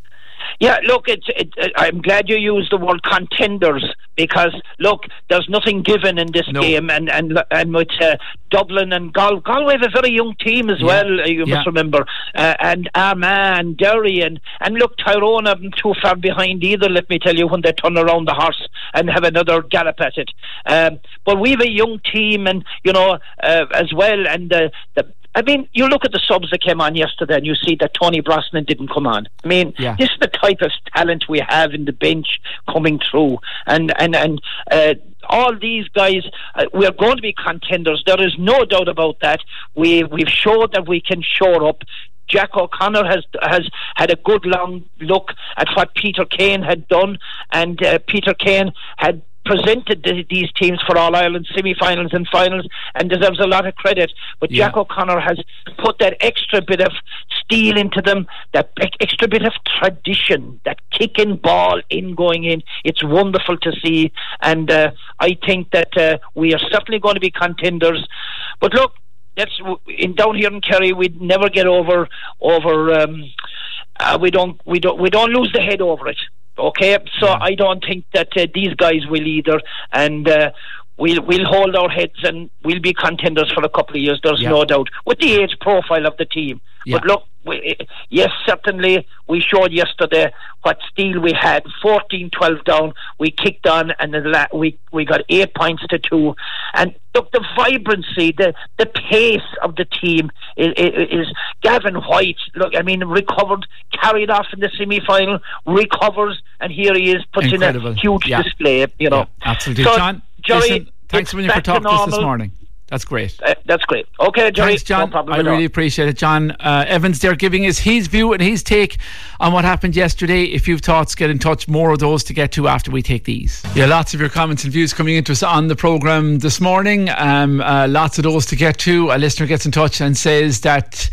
Yeah, look, it's. It, it, I'm glad you used the word contenders, because look, there's nothing given in this No. game, and and and with uh, Dublin and Gal- Galway have a very young team as Yeah. well. uh, You Yeah. must remember, uh, and Armagh and Derry, and and look, Tyrone aren't too far behind either. Let me tell you, when they turn around the horse and have another gallop at it. Um, but we've a young team, and you know, uh, as well, and uh, the. I mean, you look at the subs that came on yesterday and you see that Tony Brosnan didn't come on. I mean, Yeah. this is the type of talent we have in the bench coming through. And, and, and uh, all these guys, uh, we're going to be contenders. There is no doubt about that. We, we've showed that we can shore up. Jack O'Connor has has had a good long look at what Peter Kane had done, and uh, Peter Kane had presented the, these teams for All Ireland semi-finals and finals, and deserves a lot of credit. But Yeah. Jack O'Connor has put that extra bit of steel into them, that extra bit of tradition, that kicking ball in, going in. It's wonderful to see, and uh, I think that uh, we are certainly going to be contenders. But look, that's in down here in Kerry, we'd never get over over. Um, uh, we don't we don't we don't lose the head over it. Okay, so Yeah. I don't think that uh, these guys will either, and uh, we'll we'll hold our heads and we'll be contenders for a couple of years. There's Yeah. no doubt with the age profile of the team. Yeah. But look, we, yes, certainly we showed yesterday what steel we had. fourteen twelve down, we kicked on, and the la- we we got eight points to two. And look, the vibrancy, the the pace of the team is, is Gavin White. Look, I mean, recovered, carried off in the semi-final, recovers, and here he is putting Incredible. a huge Yeah. display. You know, Yeah, absolutely. So, John, Jerry, listen, thanks it's a million for back to talking to us this normal. morning. That's great. Uh, that's great. Okay, Jerry. Thanks, John. No problem I at all. really appreciate it. John uh, Evans there giving us his view and his take on what happened yesterday. If you've thoughts, get in touch. More of those to get to after we take these. Yeah, lots of your comments and views coming into us on the programme this morning. Um, uh, lots of those to get to. A listener gets in touch and says that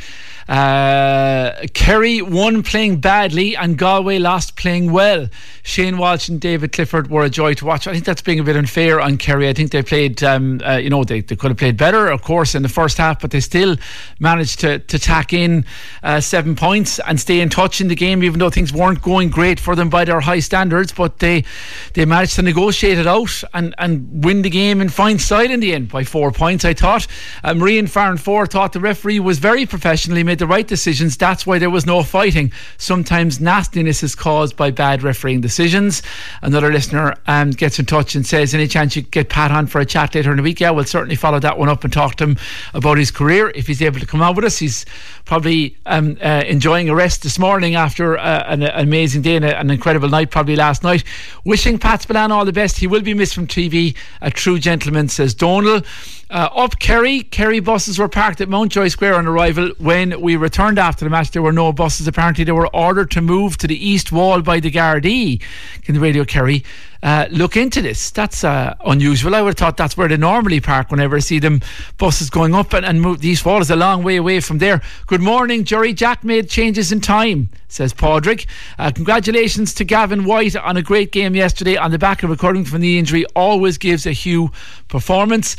Uh, Kerry won playing badly and Galway lost playing well. Shane Walsh and David Clifford were a joy to watch. I think that's being a bit unfair on Kerry. I think they played, um, uh, you know, they, they could have played better, of course, in the first half, but they still managed to, to tack in uh, seven points and stay in touch in the game, even though things weren't going great for them by their high standards. But they they managed to negotiate it out and, and win the game in fine style in the end by four points, I thought. Uh, Marian Farnfore thought the referee was very professional. He made the right decisions. That's why there was no fighting. Sometimes nastiness is caused by bad refereeing decisions. Another listener um, gets in touch and says, any chance you get Pat on for a chat later in the week? Yeah, we'll certainly follow that one up and talk to him about his career if he's able to come out with us. He's probably um, uh, enjoying a rest this morning after uh, an, an amazing day and a, an incredible night probably last night. Wishing Pat Spillane all the best. He will be missed from T V. A true gentleman, says Donal. Uh, up Kerry, Kerry buses were parked at Mountjoy Square on arrival. When we returned after the match, there were no buses. Apparently they were ordered to move to the east wall by the Gardaí. Can the Radio Kerry uh, look into this? That's uh, unusual. I would have thought that's where they normally park whenever I see them buses going up and, and move. The east wall is a long way away from there. Good morning, Jerry. Jack made changes in time, says Padraig. Uh, congratulations to Gavin White on a great game yesterday. On the back of recovering from the injury, always gives a Hugh performance.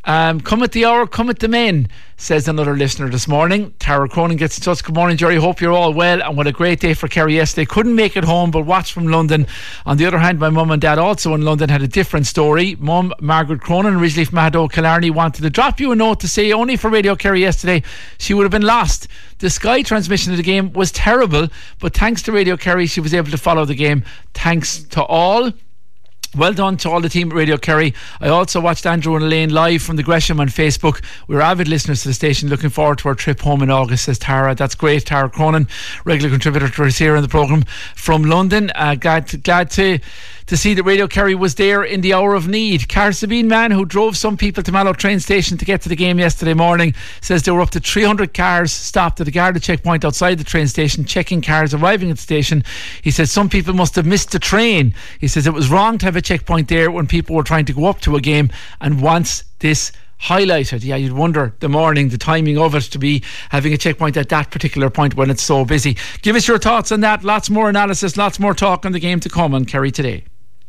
Um, come at the hour, come at the men, says another listener this morning. Tara Cronin gets in touch. Good morning, Jerry. Hope you're all well, and what a great day for Kerry yesterday. Couldn't make it home, but watched from London. On the other hand, my mum and dad, also in London, had a different story. Mum, Margaret Cronin, originally from Mahado, Killarney, wanted to drop you a note to say only for Radio Kerry yesterday she would have been lost. The Sky transmission of the game was terrible, but thanks to Radio Kerry she was able to follow the game. Thanks to all. Well done to all the team at Radio Kerry. I also watched Andrew and Elaine live from the Gresham on Facebook. We're avid listeners to the station. Looking forward to our trip home in August, says Tara. That's great. Tara Cronin, regular contributor to us here in the programme from London. Uh, glad to, glad to to see that Radio Kerry was there in the hour of need. Car Sabine man, who drove some people to Mallow train station to get to the game yesterday morning, says there were up to three hundred cars stopped at the Garda checkpoint outside the train station, checking cars arriving at the station. He says some people must have missed the train. He says it was wrong to have a checkpoint there when people were trying to go up to a game, and wants this highlighted. Yeah, you'd wonder the morning, the timing of it, to be having a checkpoint at that particular point when it's so busy. Give us your thoughts on that. Lots more analysis, lots more talk on the game to come on Kerry Today.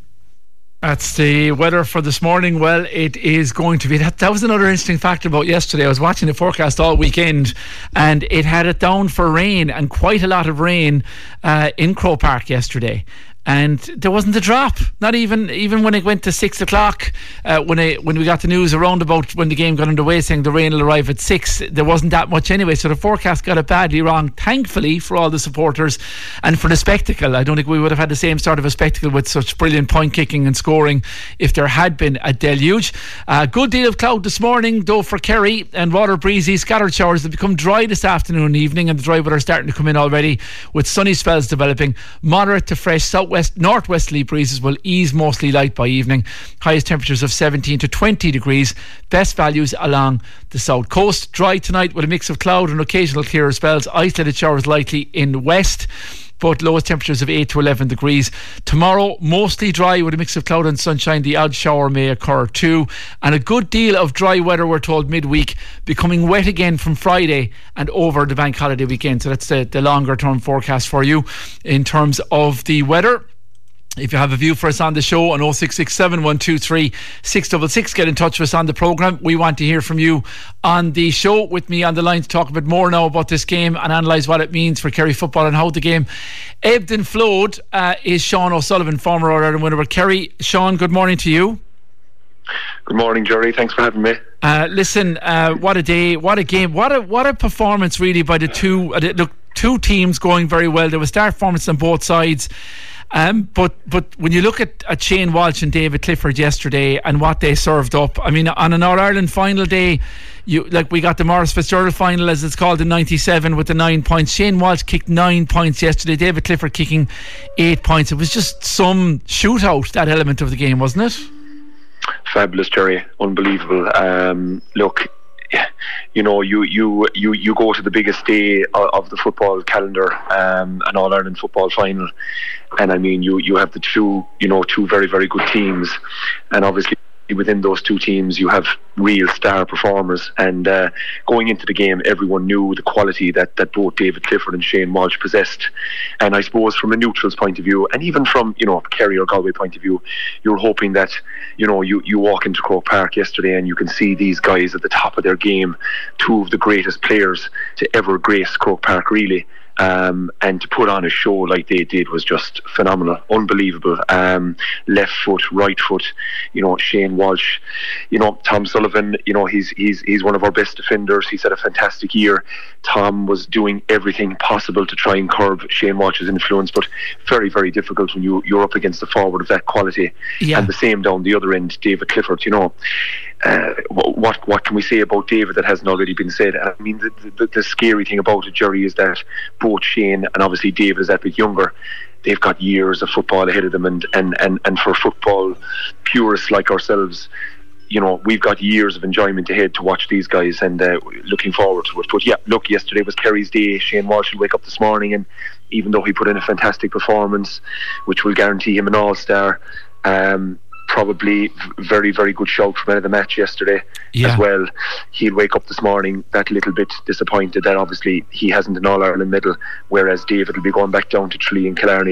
That's the weather for this morning. Well, it is going to be that. That was another interesting factor about yesterday. I was watching the forecast all weekend, and it had it down for rain, and quite a lot of rain uh, in Croke Park yesterday. And there wasn't a drop, not even even when it went to six o'clock. Uh, when it, when we got the news around about when the game got underway, saying the rain will arrive at six, there wasn't that much anyway. So the forecast got it badly wrong. Thankfully for all the supporters and for the spectacle, I don't think we would have had the same sort of a spectacle with such brilliant point kicking and scoring if there had been a deluge. A uh, good deal of cloud this morning, though, for Kerry, and water breezy. Scattered showers that become dry this afternoon and evening, and the dry weather starting to come in already, with sunny spells developing. Moderate to fresh south West, northwesterly breezes will ease, mostly light by evening. Highest temperatures of seventeen to twenty degrees. Best values along the south coast. Dry tonight with a mix of cloud and occasional clearer spells. Isolated showers likely in the west, but lowest temperatures of eight to eleven degrees. Tomorrow, mostly dry with a mix of cloud and sunshine. The odd shower may occur too. And a good deal of dry weather, we're told, midweek, becoming wet again from Friday and over the bank holiday weekend. So that's the, the longer term forecast for you in terms of the weather. If you have a view for us on the show on oh six six seven, one two three, six six six, get in touch with us on the programme. We want to hear from you on the show. With me on the line to talk a bit more now about this game and analyse what it means for Kerry football and how the game ebbed and flowed uh, is Sean O'Sullivan, former All-Ireland winner with Kerry. Sean, good morning to you. Good morning, Jerry. Thanks for having me. Uh, listen, uh, what a day, what a game, what a what a performance really by the two. Uh, look, two teams going very well. There was star performance on both sides. Um, but but when you look at, at Shane Walsh and David Clifford yesterday and what they served up, I mean, on an All-Ireland final day, you like we got the Maurice Fitzgerald final, as it's called, in ninety-seven with the nine points. Shane Walsh kicked nine points yesterday. David Clifford kicking eight points. It was just some shootout, that element of the game, wasn't it? Fabulous, Jerry. Unbelievable. Um, look, you know, you, you, you, you go to the biggest day of, of the football calendar, um, an All-Ireland football final, and I mean, you, you have the two, you know, two very, very good teams, and obviously within those two teams you have real star performers, and uh, going into the game everyone knew the quality that, that both David Clifford and Shane Walsh possessed. And I suppose from a neutral's point of view, and even from, you know, Kerry or Galway point of view, you're hoping that, you know, you, you walk into Croke Park yesterday and you can see these guys at the top of their game, two of the greatest players to ever grace Croke Park really. Um, and to put on a show like they did was just phenomenal, unbelievable. Um, left foot, right foot, you know, Shane Walsh, you know, Tom Sullivan, you know, he's he's he's one of our best defenders. He's had a fantastic year. Tom was doing everything possible to try and curb Shane Walsh's influence, but very, very difficult when you, you're up against a forward of that quality. Yeah. And the same down the other end, David Clifford, you know. Uh, what what can we say about David that hasn't already been said? I mean, the, the, the scary thing about it, Jerry, is that both Shane and obviously David is that bit younger. They've got years of football ahead of them, and, and, and, and for football purists like ourselves, you know, we've got years of enjoyment ahead to watch these guys, and uh, looking forward to it. But yeah, look, yesterday was Kerry's day. Shane Walsh will wake up this morning, and even though he put in a fantastic performance, which will guarantee him an all-star, um, probably very, very good shout from out of the match yesterday yeah. as well. He'll wake up this morning that little bit disappointed that obviously he hasn't an All-Ireland medal, whereas David will be going back down to Tralee and Killarney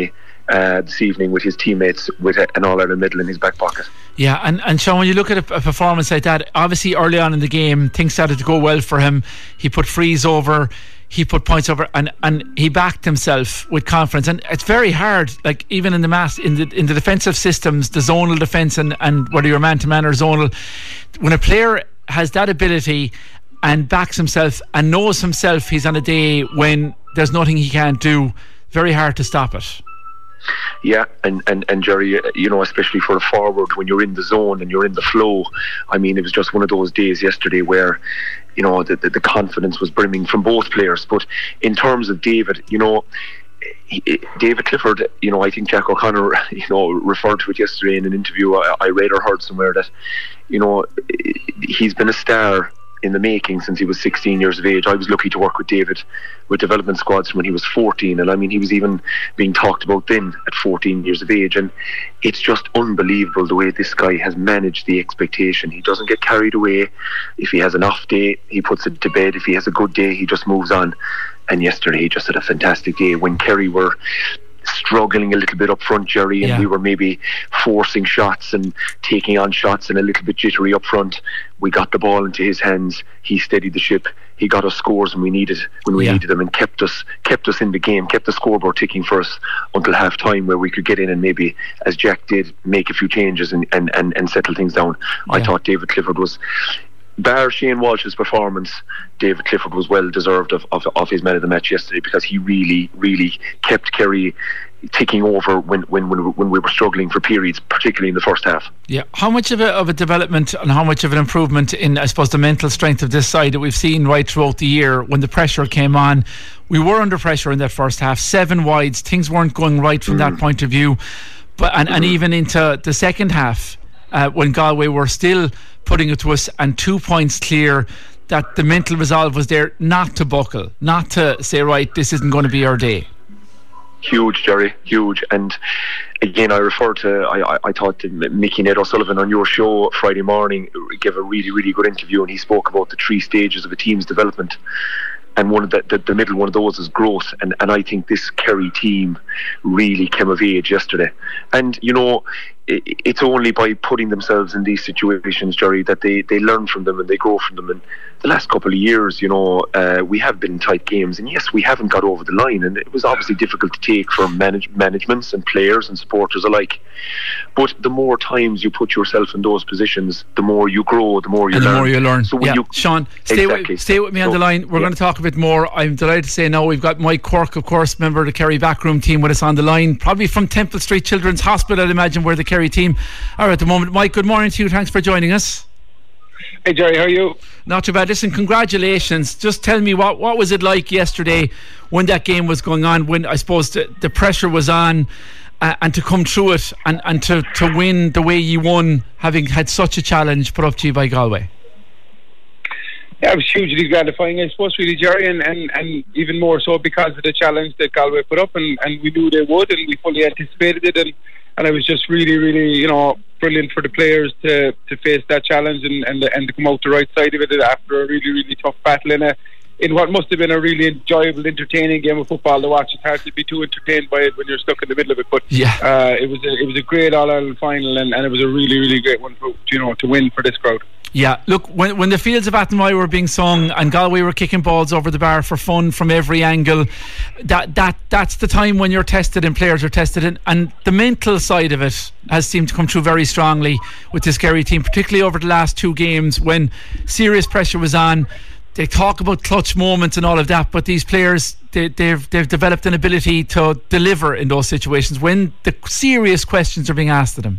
uh, this evening with his teammates with a, an All-Ireland medal in his back pocket. Yeah, and, and Sean, when you look at a, a performance like that, obviously early on in the game things started to go well for him. He put frees over, he put points over, and, and he backed himself with confidence. And it's very hard, like even in the mass in the in the defensive systems, the zonal defence, and, and whether you're man to man or zonal, when a player has that ability and backs himself and knows himself he's on a day when there's nothing he can't do, very hard to stop it. Yeah, and, and, and Jerry, you know, especially for a forward, when you're in the zone and you're in the flow, I mean, it was just one of those days yesterday where, you know, the, the, the confidence was brimming from both players. But in terms of David, you know, he, David Clifford, you know, I think Jack O'Connor, you know, referred to it yesterday in an interview I, I read or heard somewhere that, you know, he's been a star in the making since he was sixteen years of age. I was lucky to work with David with development squads when he was fourteen, and I mean he was even being talked about then at fourteen years of age, and it's just unbelievable the way this guy has managed the expectation. He doesn't get carried away. If he has an off day, he puts it to bed. If he has a good day, he just moves on. And yesterday he just had a fantastic day. When Kerry were struggling a little bit up front, Jerry, and yeah. we were maybe forcing shots and taking on shots and a little bit jittery up front, we got the ball into his hands. He steadied the ship. He got us scores when we needed when we yeah. needed them, and kept us kept us in the game, kept the scoreboard ticking for us until half time, where we could get in and maybe, as Jack did, make a few changes and, and, and, and settle things down. Yeah. I thought David Clifford was, bar Shane Walsh's performance, David Clifford was well deserved of, of, of his man of the match yesterday, because he really, really kept Kerry ticking over when, when, when, when we were struggling for periods, particularly in the first half. Yeah, how much of a, of a development and how much of an improvement in, I suppose, the mental strength of this side that we've seen right throughout the year when the pressure came on? We were under pressure in that first half, seven wides, things weren't going right from mm. that point of view, but and, mm. and even into the second half, uh, when Galway were still putting it to us and two points clear, that the mental resolve was there not to buckle, not to say, right, this isn't going to be our day. Huge, Jerry, huge. And again, I refer to, I, I, I thought Mickey Ned O'Sullivan on your show Friday morning gave a really, really good interview, and he spoke about the three stages of a team's development. And one of the, the, the middle one of those is growth. And, and I think this Kerry team really came of age yesterday. And, you know, it, it's only by putting themselves in these situations, Jerry, that they, they learn from them and they grow from them. And the last couple of years, you know, uh, we have been in tight games. And yes, we haven't got over the line. And it was obviously difficult to take for manage, managements and players and supporters alike. But the more times you put yourself in those positions, the more you grow, the more you and learn. the more you learn. So when yeah. you, Sean, stay, exactly. with, stay with me on so, the line. We're yeah. going to talk a bit more. I'm delighted to say now we've got Mike Quirk, of course, member of the Kerry backroom team, with us on the line, probably from Temple Street Children's Hospital, I'd imagine, where the Kerry team are at the moment. Mike, good morning to you. Thanks for joining us. Hey Jerry, how are you? Not too bad. Listen, congratulations. Just tell me, what what was it like yesterday when that game was going on, when I suppose the, the pressure was on, uh, and to come through it and, and to, to win the way you won, having had such a challenge put up to you by Galway? Yeah, it was hugely gratifying, I suppose, really, Jerry, and, and, and even more so because of the challenge that Galway put up, and, and we knew they would, and we fully anticipated it, and, and it was just really, really, you know, brilliant for the players to, to face that challenge and, and and to come out the right side of it after a really, really tough battle in a in what must have been a really enjoyable, entertaining game of football to watch. It's hard to be too entertained by it when you're stuck in the middle of it, but yeah, uh, it was a, it was a great All-Ireland final, and, and it was a really, really great one for, you know, to win for this crowd. Yeah, look, when when the Fields of Athenry were being sung and Galway were kicking balls over the bar for fun from every angle, that that that's the time when you're tested and players are tested, and, and the mental side of it has seemed to come through very strongly with this Kerry team, particularly over the last two games when serious pressure was on. They talk about clutch moments and all of that, but these players, they, they've they've developed an ability to deliver in those situations when the serious questions are being asked of them.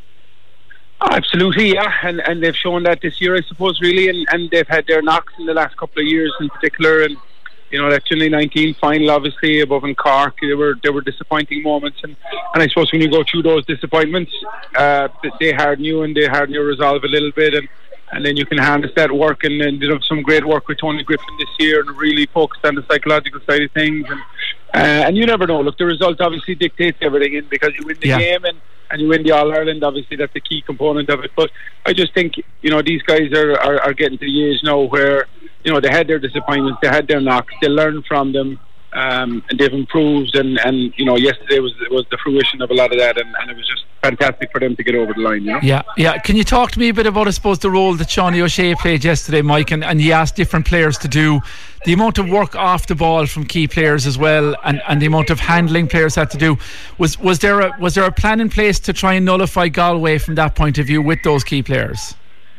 Absolutely, yeah, and and they've shown that this year, I suppose, really, and, and they've had their knocks in the last couple of years in particular, and you know that twenty nineteen final, obviously above in Cork, there were there were disappointing moments, and, and I suppose when you go through those disappointments, uh, they harden you and they harden your resolve a little bit, and, and then you can harness that work, and then did some great work with Tony Griffin this year, and really focused on the psychological side of things, and uh, and you never know. Look, the result obviously dictates everything, in because you win the yeah. game and. and you win the All-Ireland, obviously that's a key component of it, but I just think, you know, these guys are, are, are getting to the age now where, you know, they had their disappointments, they had their knocks, they learned from them, Um, and they've improved, and, and you know, yesterday was was the fruition of a lot of that, and, and it was just fantastic for them to get over the line. You know? Yeah, yeah. Can you talk to me a bit about, I suppose, the role that Seanie O'Shea played yesterday, Mike, and, and he asked different players to do, the amount of work off the ball from key players as well, and, and the amount of handling players had to do. Was was there a was there a plan in place to try and nullify Galway from that point of view with those key players?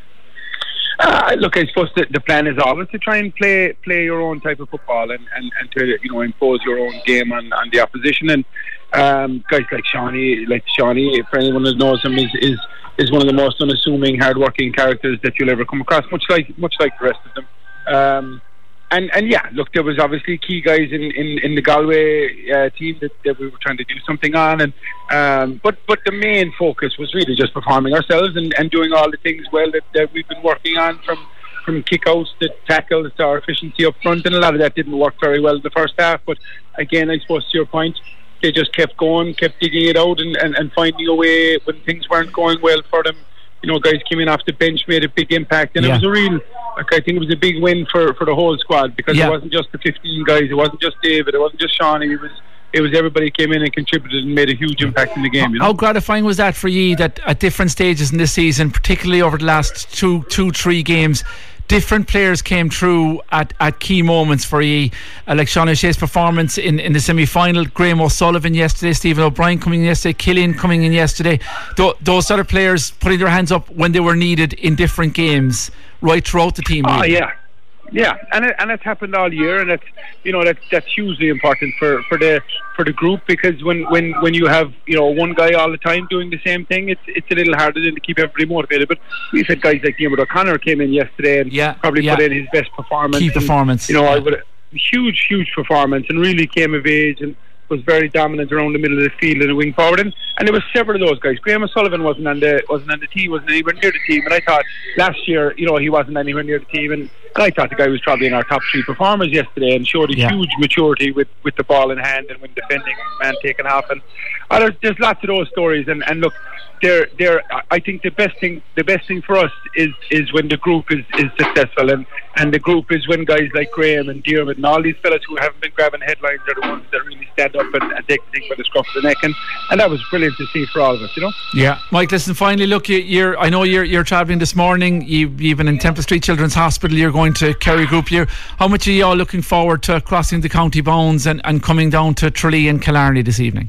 Uh, look, I suppose the, the plan is always to try and play play your own type of football and, and, and to you know impose your own game on, on the opposition. And um, guys like Seanie, like Seanie, for anyone that knows him, is, is is one of the most unassuming, hard-working characters that you'll ever come across. Much like much like the rest of them. Um, and and yeah, look, there was obviously key guys in, in, in the Galway uh, team that, that we were trying to do something on, and um, but but the main focus was really just performing ourselves and, and doing all the things well that, that we've been working on, from from kick-outs to tackles to our efficiency up front, and a lot of that didn't work very well in the first half. But again, I suppose to your point, they just kept going, kept digging it out, and, and, and finding a way when things weren't going well for them. You know, guys came in off the bench, made a big impact, and yeah. it was a real, like, I think it was a big win for, for the whole squad, because yeah. it wasn't just the fifteen guys, it wasn't just David, it wasn't just Seanie, it was it was everybody came in and contributed and made a huge impact in the game. You know? How gratifying was that for you, that at different stages in this season, particularly over the last two, two, three games, different players came through at, at key moments for you, uh, like Seanie O'Shea's performance in, in the semi-final, Graham O'Sullivan yesterday, Stephen O'Brien coming in yesterday, Killian coming in yesterday. Th- those sort of players putting their hands up when they were needed in different games right throughout the team. Oh really. yeah, yeah, and it, and it's happened all year, and it's you know that's that's hugely important for, for the for the group, because when, when, when you have you know one guy all the time doing the same thing, it's it's a little harder than to keep everybody motivated. But we've had guys like Diarmuid O'Connor came in yesterday and yeah, probably yeah. put in his best performance. Key and, performance. You know, yeah. I would huge huge performance, and really came of age and was very dominant around the middle of the field and a wing forward, and, and there was several of those guys. Graham O'Sullivan wasn't on the wasn't on the team, wasn't anywhere near the team, and I thought last year, you know, he wasn't anywhere near the team, and, and I thought the guy was probably in our top three performers yesterday, and showed a yeah. huge maturity with, with the ball in hand and when defending, man taken off, and uh, there's, there's lots of those stories, and, and look, they're, they're, I think the best thing the best thing for us is is when the group is, is successful, and, and the group is when guys like Graham and Diarmuid and all these fellas who haven't been grabbing headlines are the ones that really stand up and, and take the thing by the scruff of the neck, and, and that was brilliant to see for all of us, you know. Yeah, Mike, listen, finally, look, you, you're I know you're you're travelling this morning, you, you've been in Temple Street Children's Hospital, you're going to Kerry Group here. How much are you all looking forward to crossing the county bounds and, and coming down to Tralee and Killarney this evening?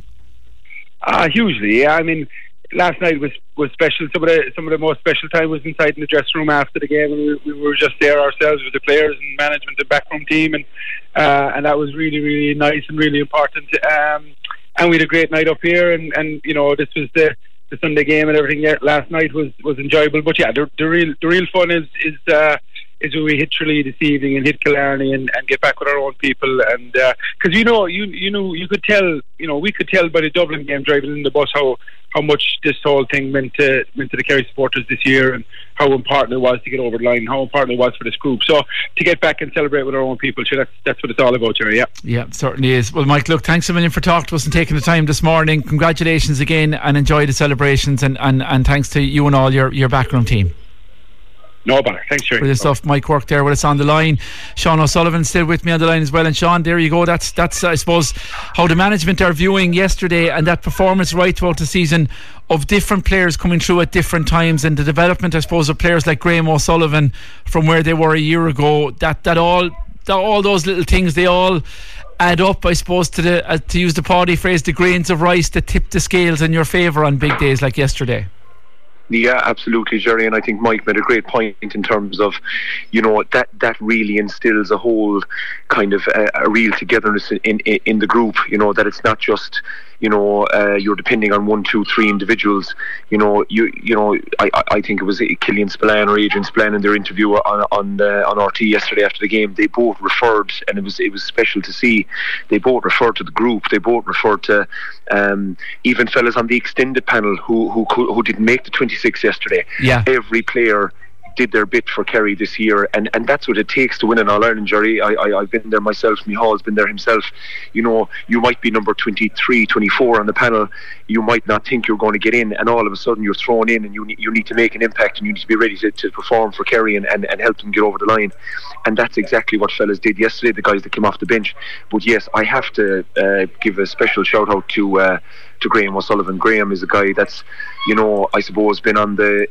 Uh, hugely, yeah. I mean, last night was, was special. Some of the some of the most special time was inside in the dressing room after the game, and we, we were just there ourselves with the players and management and backroom team, and uh, and that was really really nice and really important. Um, and we had a great night up here, and, and you know this was the, the Sunday game and everything. Last night was, was enjoyable, but yeah, the, the real the real fun is is. Uh, is when we hit Tralee this evening and hit Killarney and, and get back with our own people, and because uh, you know you you know you could tell you know we could tell by the Dublin game driving in the bus how, how much this whole thing meant to meant to the Kerry supporters this year, and how important it was to get over the line, how important it was for this group. So to get back and celebrate with our own people, sure, that's that's what it's all about, Jerry. Yeah, yeah, it certainly is. Well, Mike, look, thanks a million for talking to us and taking the time this morning. Congratulations again, and enjoy the celebrations, and, and, and thanks to you and all your, your backroom team. No bother. Thanks, Jerry. For this stuff, Mike worked there with us on the line. Sean O'Sullivan still with me on the line as well. And Sean, there you go. That's that's I suppose how the management are viewing yesterday and that performance right throughout the season of different players coming through at different times, and the development, I suppose, of players like Graham O'Sullivan from where they were a year ago. That that all that all those little things, they all add up, I suppose, to the uh, to use the Paddy phrase, the grains of rice that tip the scales in your favour on big days like yesterday. Yeah, absolutely, Jerry, and I think Mike made a great point in terms of, you know, that that really instills a whole kind of uh, a real togetherness in, in in the group. You know, that it's not just, you know, uh, you're depending on one, two, three individuals. You know, you you know, I I think it was Killian Spillane or Adrian Spillane in their interview on on uh, on R T yesterday after the game. They both referred, and it was it was special to see. They both referred to the group. They both referred to um, even fellas on the extended panel who who who didn't make the twenty-six yesterday. Yeah. Every player did their bit for Kerry this year, and, and that's what it takes to win an All-Ireland, Jerry. I, I, I've been there myself. Mihall's been there himself. You know, you might be number twenty-three, twenty-four on the panel. You might not think you're going to get in, and all of a sudden you're thrown in, and you need, you need to make an impact, and you need to be ready to, to perform for Kerry and, and, and help them get over the line. And that's exactly what fellas did yesterday, the guys that came off the bench. But yes, I have to uh, give a special shout out to uh, to Graham O'Sullivan. Graham is a guy that's, you know, I suppose been on the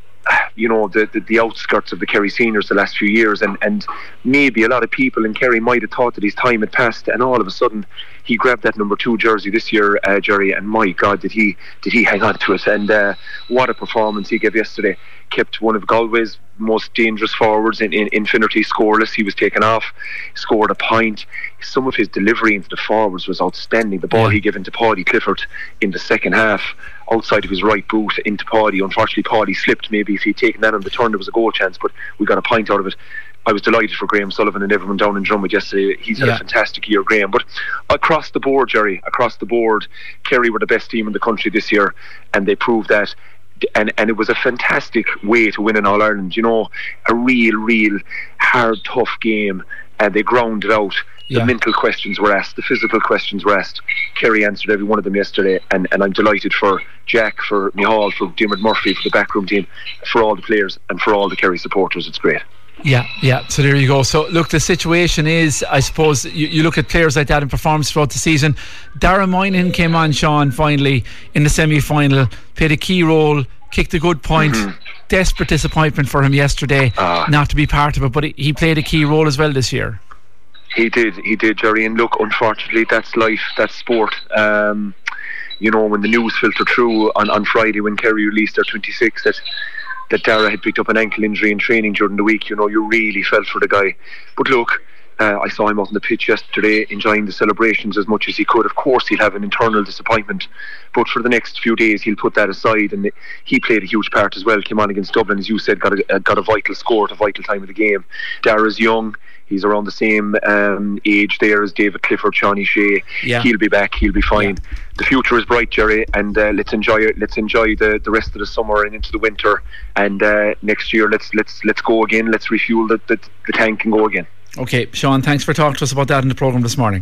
you know the, the the outskirts of the Kerry seniors the last few years, and and maybe a lot of people in Kerry might have thought that his time had passed, and all of a sudden he grabbed that number two jersey this year, uh, Jerry, and my God, did he did he hang on to it. And uh, what a performance he gave yesterday. Kept one of Galway's most dangerous forwards in, in Infinity scoreless. He was taken off, scored a point. Some of his delivery into the forwards was outstanding. The ball yeah. he gave into Paddy Clifford in the second half, outside of his right boot into Paddy. Unfortunately, Paddy slipped. Maybe if he'd taken that on the turn, there was a goal chance, but we got a point out of it. I was delighted for Graham Sullivan and everyone down in Drummond yesterday. He's had yeah. a fantastic year, Graham. But across the board, Jerry, across the board, Kerry were the best team in the country this year, and they proved that. And and it was a fantastic way to win an All-Ireland. You know, a real, real hard, tough game, and they ground it out. The yeah. mental questions were asked, the physical questions were asked. Kerry answered every one of them yesterday, and, and I'm delighted for Jack, for Mihal, for Diarmuid Murphy, for the backroom team, for all the players and for all the Kerry supporters. It's great. Yeah, yeah, so there you go. So look, the situation is, I suppose, you, you look at players like that in performance throughout the season. Darragh Moynihan came on, Sean, finally in the semi-final, played a key role, kicked a good point. Mm-hmm. Desperate disappointment for him yesterday uh, not to be part of it, but he, he played a key role as well this year. He did, he did, Jerry, and look, unfortunately that's life, that's sport. Um, you know, when the news filtered through on, on Friday when Kerry released their twenty-six that that Darragh had picked up an ankle injury in training during the week, you know, you really felt for the guy. But look, uh, I saw him out on the pitch yesterday enjoying the celebrations as much as he could. Of course he'll have an internal disappointment, but for the next few days he'll put that aside, and he played a huge part as well. Came on against Dublin, as you said, got a, got a vital score at a vital time of the game. Darragh's young. He's around the same um, age there as David Clifford, Shawnee Shea. Yeah. He'll be back. He'll be fine. Yeah. The future is bright, Jerry, and uh, let's enjoy it. Let's enjoy the, the rest of the summer and into the winter. And uh, next year, let's let's let's go again. Let's refuel the, the the tank and go again. Okay, Sean. Thanks for talking to us about that in the programme this morning.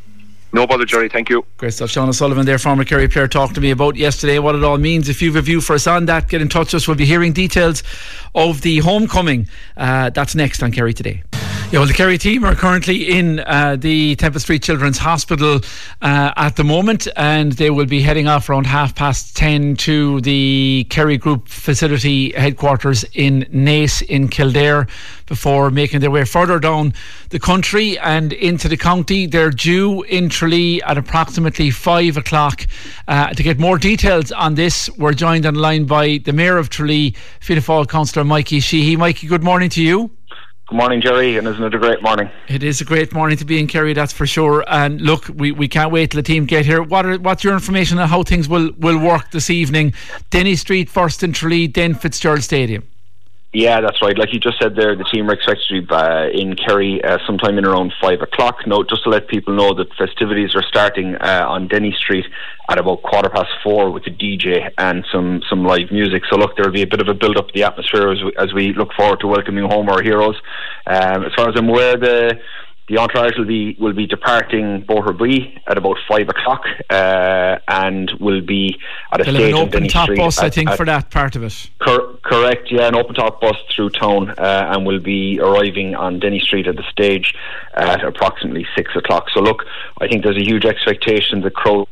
No bother, Jerry. Thank you. Great stuff. Sean O'Sullivan there, former Kerry player, talked to me about yesterday, what it all means. If you've a view for us on that, get in touch with us. We'll be hearing details of the homecoming. Uh, that's next on Kerry Today. Yeah, well, the Kerry team are currently in uh, the Temple Street Children's Hospital uh, at the moment, and they will be heading off around half past ten to the Kerry Group facility headquarters in Naas in Kildare before making their way further down the country and into the county. They're due in Tralee at approximately five o'clock. Uh, to get more details on this, we're joined on the line by the Mayor of Tralee, Fianna Fáil Councillor Mikey Sheehy. Mikey, good morning to you. Good morning, Jerry, and isn't it a great morning? It is a great morning to be in Kerry, that's for sure. And look, we, we can't wait till the team get here. What are, what's your information on how things will, will work this evening? Denny Street first in Tralee, then Fitzgerald Stadium. Yeah, that's right. Like you just said there, the team are expected to be uh, in Kerry uh, sometime in around five o'clock. Now, just to let people know that festivities are starting uh, on Denny Street at about quarter past four with a D J and some, some live music. So look, there will be a bit of a build up of the atmosphere as we, as we look forward to welcoming home our heroes. Um, as far as I'm aware, the The entourage will be will be departing Boherbue at about five o'clock, uh, and will be at a They'll stage have an open top Street bus, at, I think, at, for that part of it. Cor- correct, yeah, an open top bus through town, uh, and will be arriving on Denny Street at the stage at approximately six o'clock. So look, I think there's a huge expectation. The crowd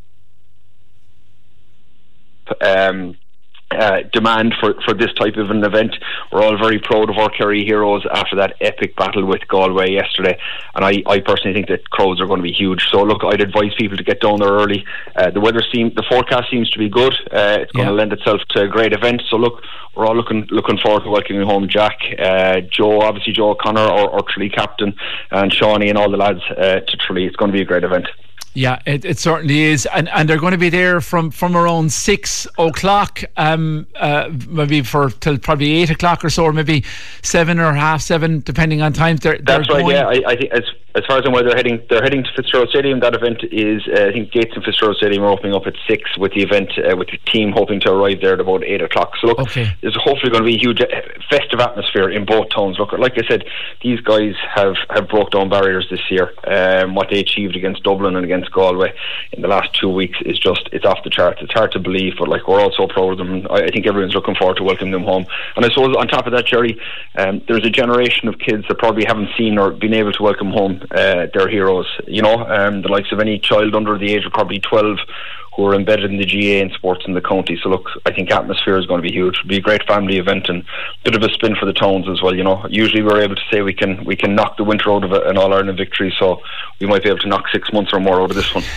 um, Uh, demand for, for this type of an event. We're all very proud of our Kerry heroes after that epic battle with Galway yesterday, and I, I personally think that crowds are going to be huge. So look, I'd advise people to get down there early. Uh, the weather seem, the forecast seems to be good. Uh, it's going yeah. to lend itself to a great event. So look, we're all looking looking forward to welcoming home Jack, uh, Joe, obviously Joe O'Connor, our, our Tralee captain, and Shawnee and all the lads uh, to Tralee. It's going to be a great event. Yeah, it, it certainly is, and and they're going to be there from, from around six o'clock, um, uh, maybe for till probably eight o'clock or so, or maybe seven or half seven, depending on times. They're, That's they're right. going... Yeah, I, I think as as far as I'm aware, they're heading they're heading to Fitzgerald Stadium. That event is, uh, I think, gates in Fitzgerald Stadium are opening up at six. With the event, uh, with the team hoping to arrive there at about eight o'clock. So look, okay. there's hopefully going to be a huge uh, festive atmosphere in both towns. Look, like I said, these guys have, have broke down barriers this year. Um, what they achieved against Dublin and against Galway in the last two weeks is just it's off the charts. It's hard to believe, but like we're all so proud of them. I, I think everyone's looking forward to welcoming them home. And I suppose on top of that, Jerry, um, there's a generation of kids that probably haven't seen or been able to welcome home uh, their heroes. You know, um, the likes of any child under the age of probably twelve who are embedded in the G A A and sports in the county. So look, I think atmosphere is going to be huge. It'll be a great family event and a bit of a spin for the towns as well. You know, usually we're able to say we can we can knock the winter out of an All-Ireland victory, so we might be able to knock six months or more out of this one.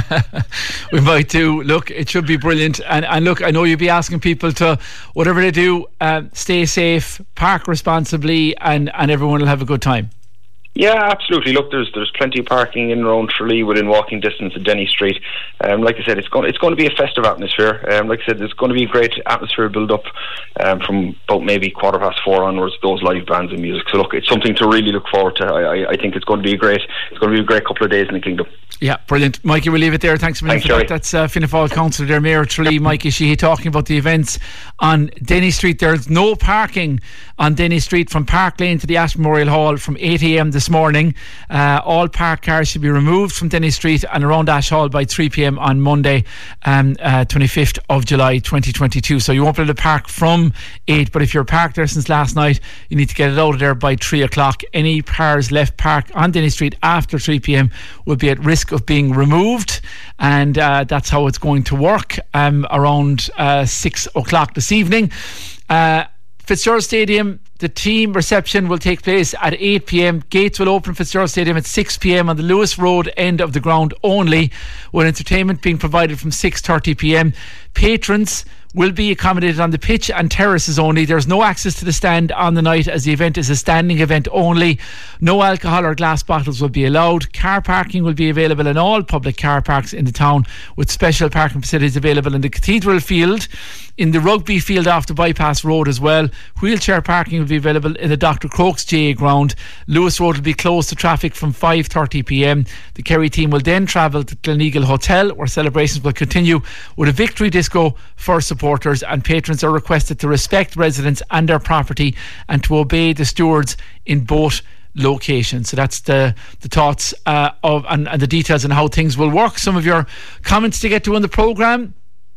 We might do. Look, it should be brilliant. And, and look, I know you'll be asking people to, whatever they do, uh, stay safe, park responsibly, and, and everyone will have a good time. Yeah, absolutely. Look, there's there's plenty of parking in around Tralee within walking distance of Denny Street. Um, like I said, it's going it's going to be a festive atmosphere. Um, like I said, there's going to be a great atmosphere build up um, from about maybe quarter past four onwards. Those live bands and music. So look, it's something to really look forward to. I, I, I think it's going to be a great it's going to be a great couple of days in the Kingdom. Yeah, brilliant. Mikey, we'll leave it there. Thanks a million Thanks, for that. That's uh, Fianna Fáil Councillor there, Mayor Tralee, Mikey Sheehy, talking about the events on Denny Street. There's no parking on Denny Street from Park Lane to the Ash Memorial Hall from eight a.m. this morning. Uh, all parked cars should be removed from Denny Street and around Ash Hall by three p.m. on Monday, um, uh, twenty-fifth of July twenty twenty-two. So you won't be able to park from eight, but if you're parked there since last night, you need to get it out of there by three o'clock. Any cars left parked on Denny Street after three p.m. will be at risk of being removed, and uh, that's how it's going to work um, around uh, six o'clock this evening. Uh, Fitzgerald Stadium, the team reception will take place at eight p.m. Gates will open Fitzgerald Stadium at six p.m. on the Lewis Road end of the ground only, with entertainment being provided from six thirty p.m. Patrons will be accommodated on the pitch and terraces only. There's no access to the stand on the night, as the event is a standing event only. No alcohol or glass bottles will be allowed. Car parking will be available in all public car parks in the town, with special parking facilities available in the Cathedral Field, in the rugby field off the Bypass Road as well. Wheelchair parking will be available in the Doctor Crokes J A ground. Lewis Road will be closed to traffic from five thirty p.m. The Kerry team will then travel to Gleneagle Hotel, where celebrations will continue with a victory disco for supporters, and patrons are requested to respect residents and their property and to obey the stewards in both locations. So that's the the thoughts uh, of and, and the details on how things will work. Some of your comments to get to on the programme.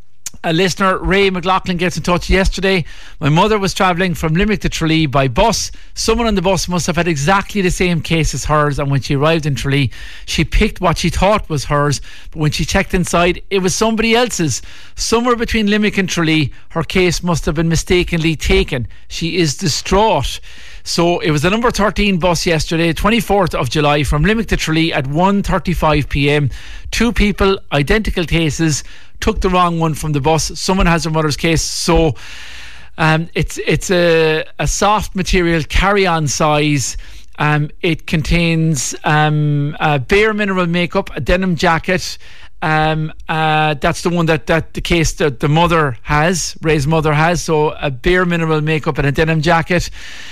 A listener, Ray McLaughlin, gets in touch yesterday. My mother was travelling from Limerick to Tralee by bus. Someone on the bus must have had exactly the same case as hers, and when she arrived in Tralee, she picked what she thought was hers, but when she checked inside, it was somebody else's. Somewhere between Limerick and Tralee, her case must have been mistakenly taken. She is distraught. So it was the number thirteen bus yesterday, twenty-fourth of July, from Limerick to Tralee at one thirty-five p.m. Two people, identical cases, took the wrong one from the bus. Someone has their mother's case. So um, it's it's a, a soft material, carry-on size. Um, it contains um, a bare mineral makeup, a denim jacket. Um, uh, that's the one that, that the case that the mother has, Ray's mother has. So a bare mineral makeup and a denim jacket.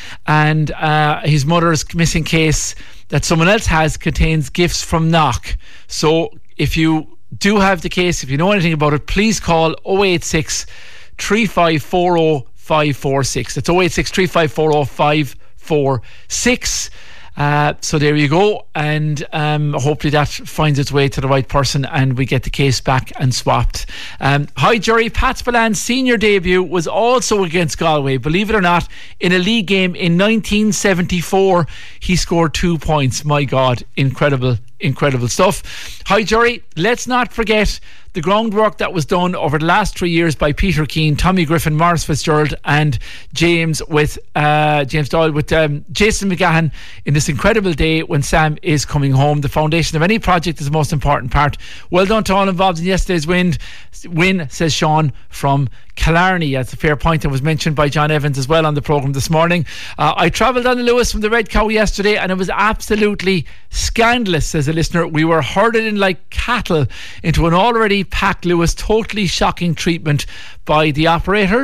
And uh, his mother's missing case that someone else has contains gifts from Knock. So if you do have the case, if you know anything about it, please call oh eight six, three five four oh, five four six. That's oh eight six, three five four oh, five four six. Uh, so there you go, and um, hopefully that finds its way to the right person and we get the case back and swapped. Um, hi Jerry, Pat Spillan's senior debut was also against Galway, believe it or not, in a league game in nineteen seventy-four. He scored two points. My God, incredible, incredible stuff. Hi Jerry, let's not forget the groundwork that was done over the last three years by Peter Keane, Tommy Griffin, Maurice Fitzgerald and James with uh, James Doyle with um, Jason McGahan in this incredible day when Sam is coming home. The foundation of any project is the most important part. Well done to all involved in yesterday's win, win says Sean from Killarney. That's a fair point that was mentioned by John Evans as well on the programme this morning. Uh, I travelled on the Lewis from the Red Cow yesterday and it was absolutely scandalous, says a listener. We were herded in like cattle into an already packed Lewis. Totally shocking treatment by the operators,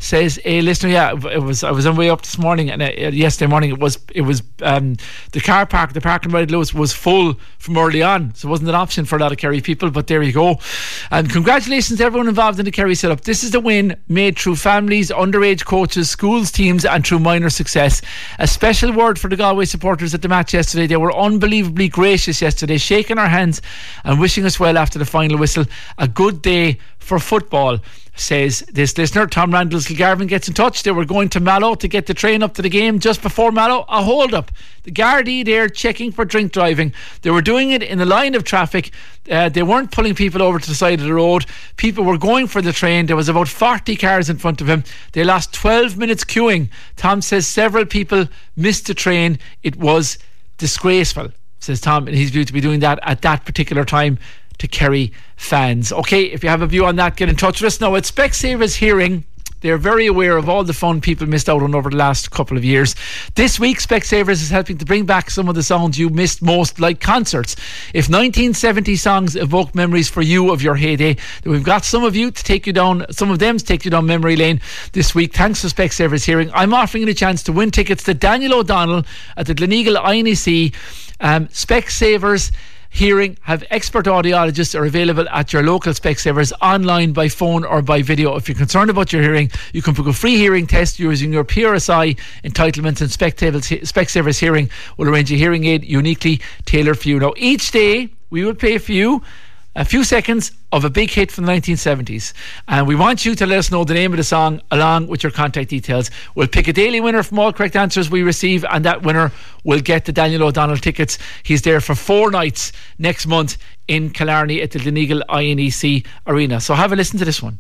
says a listener. Yeah, it was. I was on the way up this morning, and uh, yesterday morning it was. It was um, the car park, the parking right at Lewis was full from early on, so it wasn't an option for a lot of Kerry people. But there you go. And congratulations to everyone involved in the Kerry setup. This is the win made through families, underage coaches, schools, teams, and through minor success. A special word for the Galway supporters at the match yesterday. They were unbelievably gracious yesterday, shaking our hands and wishing us well after the final whistle. A good day for football, says this listener. Tom Randall's Kilgarvan gets in touch. They were going to Mallow to get the train up to the game. Just before Mallow, a hold up. The Gardaí there checking for drink driving. They were doing it in a line of traffic. Uh, they weren't pulling people over to the side of the road. People were going for the train. There was about forty cars in front of him. They lost twelve minutes queuing. Tom says several people missed the train. It was disgraceful, says Tom, in his view, to be doing that at that particular time to Kerry fans. Okay, if you have a view on that, get in touch with us. Now, at Specsavers Hearing, they're very aware of all the fun people missed out on over the last couple of years. This week, Specsavers is helping to bring back some of the sounds you missed most, like concerts. If nineteen seventy songs evoke memories for you of your heyday, then we've got some of you to take you down, some of them to take you down memory lane this week. Thanks to Specsavers Hearing, I'm offering you a chance to win tickets to Daniel O'Donnell at the Gleneagle I N E C. Um, Specsavers Hearing have expert audiologists are available at your local Specsavers, online, by phone or by video. If you're concerned about your hearing, you can book a free hearing test using your P R S I entitlements, and Specsavers Hearing will arrange a hearing aid uniquely tailored for you. Now, each day we will play for you a few seconds of a big hit from the nineteen seventies, and we want you to let us know the name of the song along with your contact details. We'll pick a daily winner from all correct answers we receive, and that winner will get the Daniel O'Donnell tickets. He's there for four nights next month in Killarney at the Gleneagle I N E C Arena. So have a listen to this one.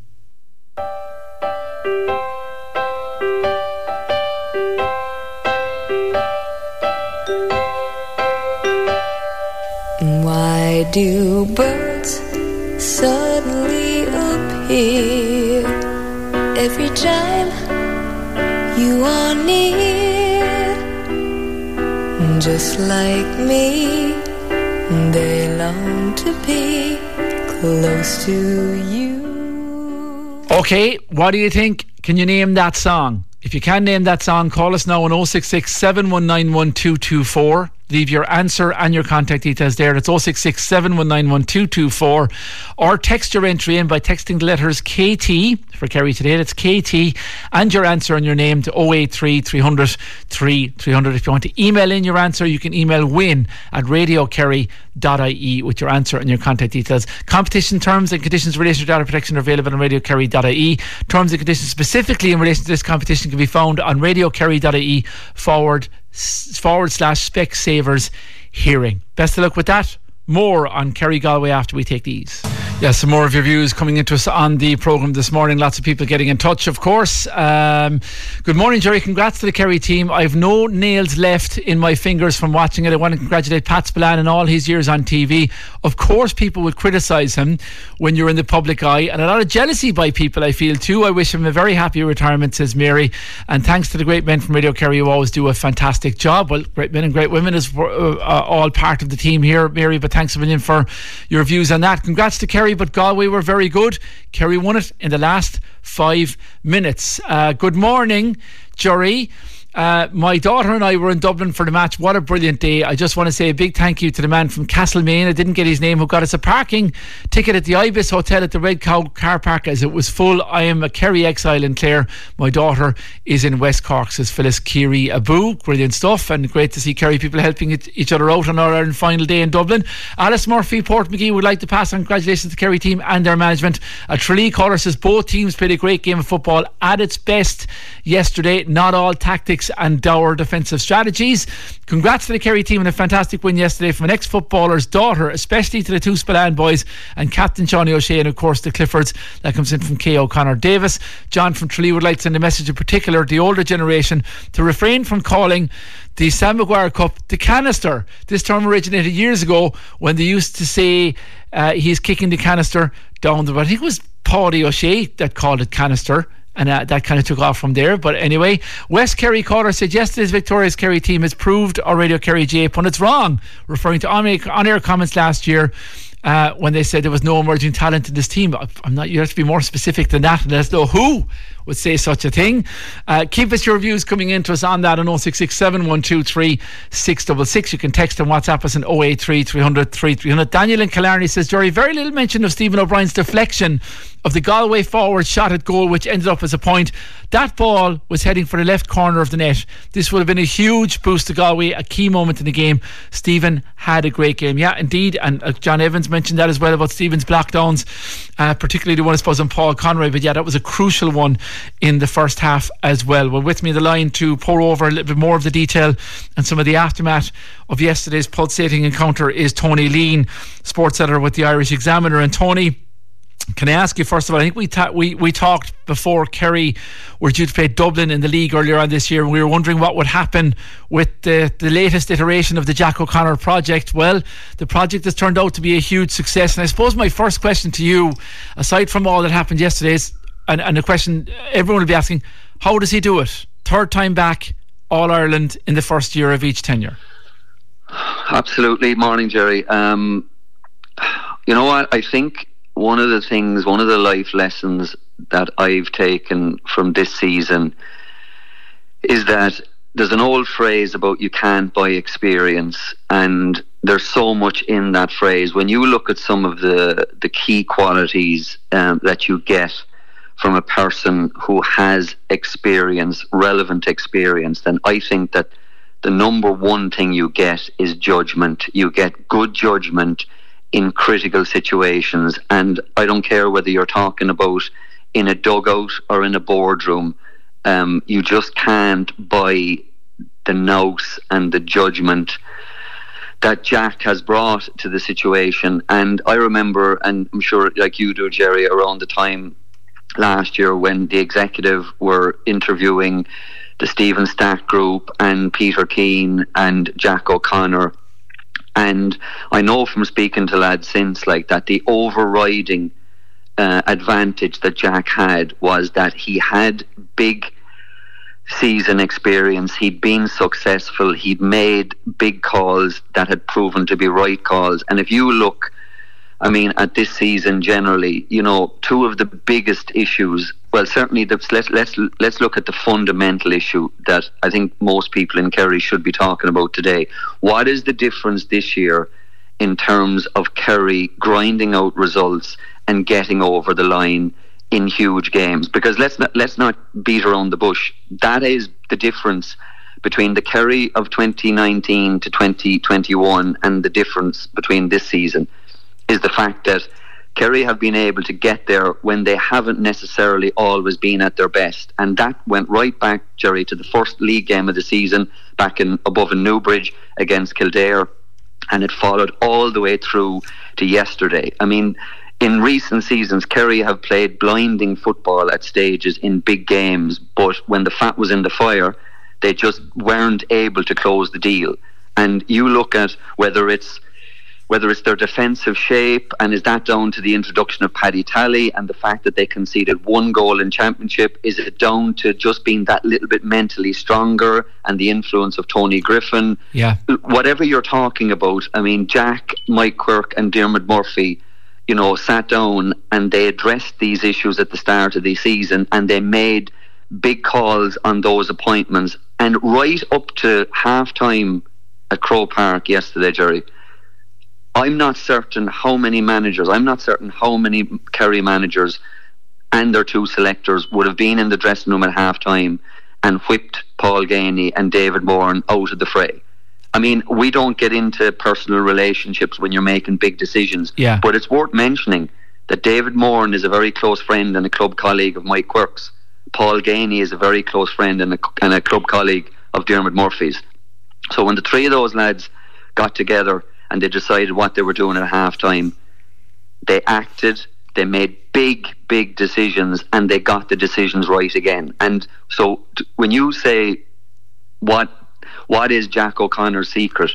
Why do birds suddenly appear every time you are near? Just like me, they long to be close to you. Okay, what do you think? Can you name that song? If you can name that song, call us now on oh six six, seven one nine, one two two four. Leave your answer and your contact details there. It's oh six six, seven one nine, one two two four. Or text your entry in by texting the letters K T for Kerry today. That's K T and your answer and your name to oh eight three, three hundred, three three hundred. If you want to email in your answer, you can email win at radio kerry dot I E with your answer and your contact details. Competition terms and conditions in relation to data protection are available on radio kerry dot I E. Terms and conditions specifically in relation to this competition can be found on radio kerry dot I E forward forward slash Specsavers Hearing. Best of luck with that. More on Kerry Galway after we take these. Yeah, some more of your views coming into us on the programme this morning. Lots of people getting in touch, of course. Um, good morning, Jerry. Congrats to the Kerry team. I have no nails left in my fingers from watching it. I want to congratulate Pat Spillane and all his years on T V. Of course, people would criticise him when you're in the public eye, and a lot of jealousy by people, I feel, too. I wish him a very happy retirement, says Mary. And thanks to the great men from Radio Kerry who always do a fantastic job. Well, great men and great women is uh, uh, all part of the team here, Mary, but thanks a million for your views on that. Congrats to Kerry, but Galway were very good. Kerry won it in the last five minutes. Uh, good morning, Jerry. Uh, my daughter and I were in Dublin for the match. What a brilliant day. I just want to say a big thank you to the man from Castlemaine, I didn't get his name, who got us a parking ticket at the Ibis Hotel at the Red Cow car park as it was full. I am a Kerry exile in Clare. My daughter is in West Cork, says Phyllis Keary Abu. Brilliant stuff, and great to see Kerry people helping it, each other out on our Ireland final day in Dublin. Alice Murphy, Port McGee, would like to pass on congratulations to the Kerry team and their management. A Tralee caller says both teams played a great game of football at its best yesterday. Not all tactics and dour defensive strategies. Congrats to the Kerry team on a fantastic win yesterday from an ex-footballer's daughter, especially to the two Spillane boys and Captain Johnny O'Shea, and of course the Cliffords. That comes in from K. O'Connor Davis. John from Tralee would like to send a message in particular the older generation to refrain from calling the Sam Maguire Cup the canister. This term originated years ago when they used to say uh, he's kicking the canister down the road. I think it was Paddy O'Shea that called it canister, and uh, that kind of took off from there. But anyway, West Kerry caller said yesterday's victorious Kerry team has proved our Radio Kerry J pundits wrong, referring to on-air comments last year uh, when they said there was no emerging talent in this team. I'm not. You have to be more specific than that, and let us know who would say such a thing. Uh, keep us your views coming into us on that on oh six six seven, one two three, six six six. You can text and WhatsApp us on oh eight three, three hundred, three three hundred. Daniel in Killarney says, Jerry, very little mention of Stephen O'Brien's deflection of the Galway forward shot at goal, which ended up as a point. That ball was heading for the left corner of the net. This would have been a huge boost to Galway, a key moment in the game. Stephen had a great game. Yeah, indeed. And uh, John Evans mentioned that as well about Stephen's blockdowns, uh, particularly the one, I suppose, on Paul Conroy. But yeah, that was a crucial one in the first half as well. Well, with me on the line to pour over a little bit more of the detail and some of the aftermath of yesterday's pulsating encounter is Tony Lean, sports editor with the Irish Examiner. And Tony, can I ask you first of all, I think we ta- we we talked before Kerry were due to play Dublin in the league earlier on this year, and we were wondering what would happen with the, the latest iteration of the Jack O'Connor project. Well, the project has turned out to be a huge success, and I suppose my first question to you, aside from all that happened yesterday, is, and, and the question everyone will be asking, how does he do it? Third time back, All-Ireland in the first year of each tenure. Absolutely. Morning, Jerry. Um, you know what, I think one of the things, one of the life lessons that I've taken from this season is that there's an old phrase about you can't buy experience, and there's so much in that phrase. When you look at some of the, the key qualities um, that you get from a person who has experience, relevant experience, then I think that the number one thing you get is judgment. You get good judgment in critical situations, and I don't care whether you're talking about in a dugout or in a boardroom, um, you just can't buy the nous and the judgment that Jack has brought to the situation. And I remember, and I'm sure like you do, Jerry, around the time last year when the executive were interviewing the Stephen Stack group and Peter Keane and Jack O'Connor. And I know from speaking to lads since, like, that the overriding uh, advantage that Jack had was that he had big season experience. He'd been successful. He'd made big calls that had proven to be right calls. And if you look, I mean, at this season generally, you know, two of the biggest issues, well, certainly the, let's, let's, let's look at the fundamental issue that I think most people in Kerry should be talking about today. What is the difference this year in terms of Kerry grinding out results and getting over the line in huge games? Because let's not, let's not beat around the bush. That is the difference between the Kerry of twenty nineteen to twenty twenty-one and the difference between this season is the fact that Kerry have been able to get there when they haven't necessarily always been at their best. And that went right back, Jerry, to the first league game of the season back in above in Newbridge against Kildare. And it followed all the way through to yesterday. I mean, in recent seasons, Kerry have played blinding football at stages in big games, but when the fat was in the fire, they just weren't able to close the deal. And you look at whether it's whether it's their defensive shape, and is that down to the introduction of Paddy Talley and the fact that they conceded one goal in Championship? Is it down to just being that little bit mentally stronger and the influence of Tony Griffin? Yeah. Whatever you're talking about, I mean, Jack, Mike Quirke and Dermot Murphy, you know, sat down and they addressed these issues at the start of the season, and they made big calls on those appointments. And right up to half-time at Croke Park yesterday, Jerry, I'm not certain how many managers, I'm not certain how many Kerry managers and their two selectors would have been in the dressing room at half-time and whipped Paul Geaney and David Moran out of the fray. I mean, we don't get into personal relationships when you're making big decisions, yeah. but it's worth mentioning that David Moran is a very close friend and a club colleague of Mike Quirke's. Paul Geaney is a very close friend and a, and a club colleague of Dermot Murphy's. So when the three of those lads got together and they decided what they were doing at half-time, they acted, they made big, big decisions, and they got the decisions right again. And so t- when you say, what what is Jack O'Connor's secret?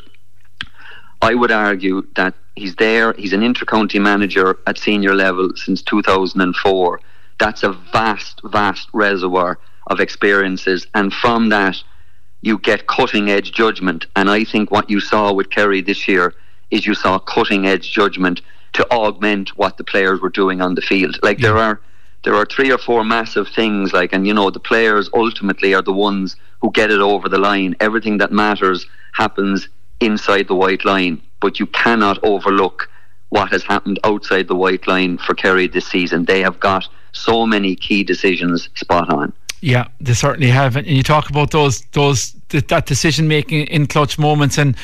I would argue that he's there, he's an inter-county manager at senior level since two thousand four. That's a vast, vast reservoir of experiences, and from that you get cutting-edge judgment. And I think what you saw with Kerry this year is you saw cutting-edge judgment to augment what the players were doing on the field. Like there are there are three or four massive things, like, and you know, the players ultimately are the ones who get it over the line. Everything that matters happens inside the white line, but you cannot overlook what has happened outside the white line for Kerry this season. They have got so many key decisions spot on. Yeah, they certainly have. And you talk about those those that decision making in clutch moments, and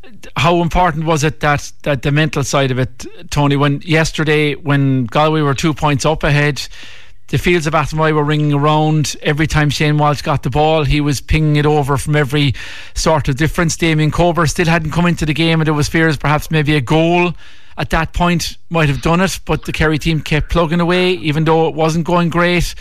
how important was it that that the mental side of it, Tony, when yesterday when Galway were two points up ahead, the fields of Athenry were ringing around. Every time Shane Walsh got the ball, he was pinging it over from every sort of difference. Damien Cober still hadn't come into the game, and there was fears perhaps maybe a goal at that point might have done it, but the Kerry team kept plugging away, even though it wasn't going great,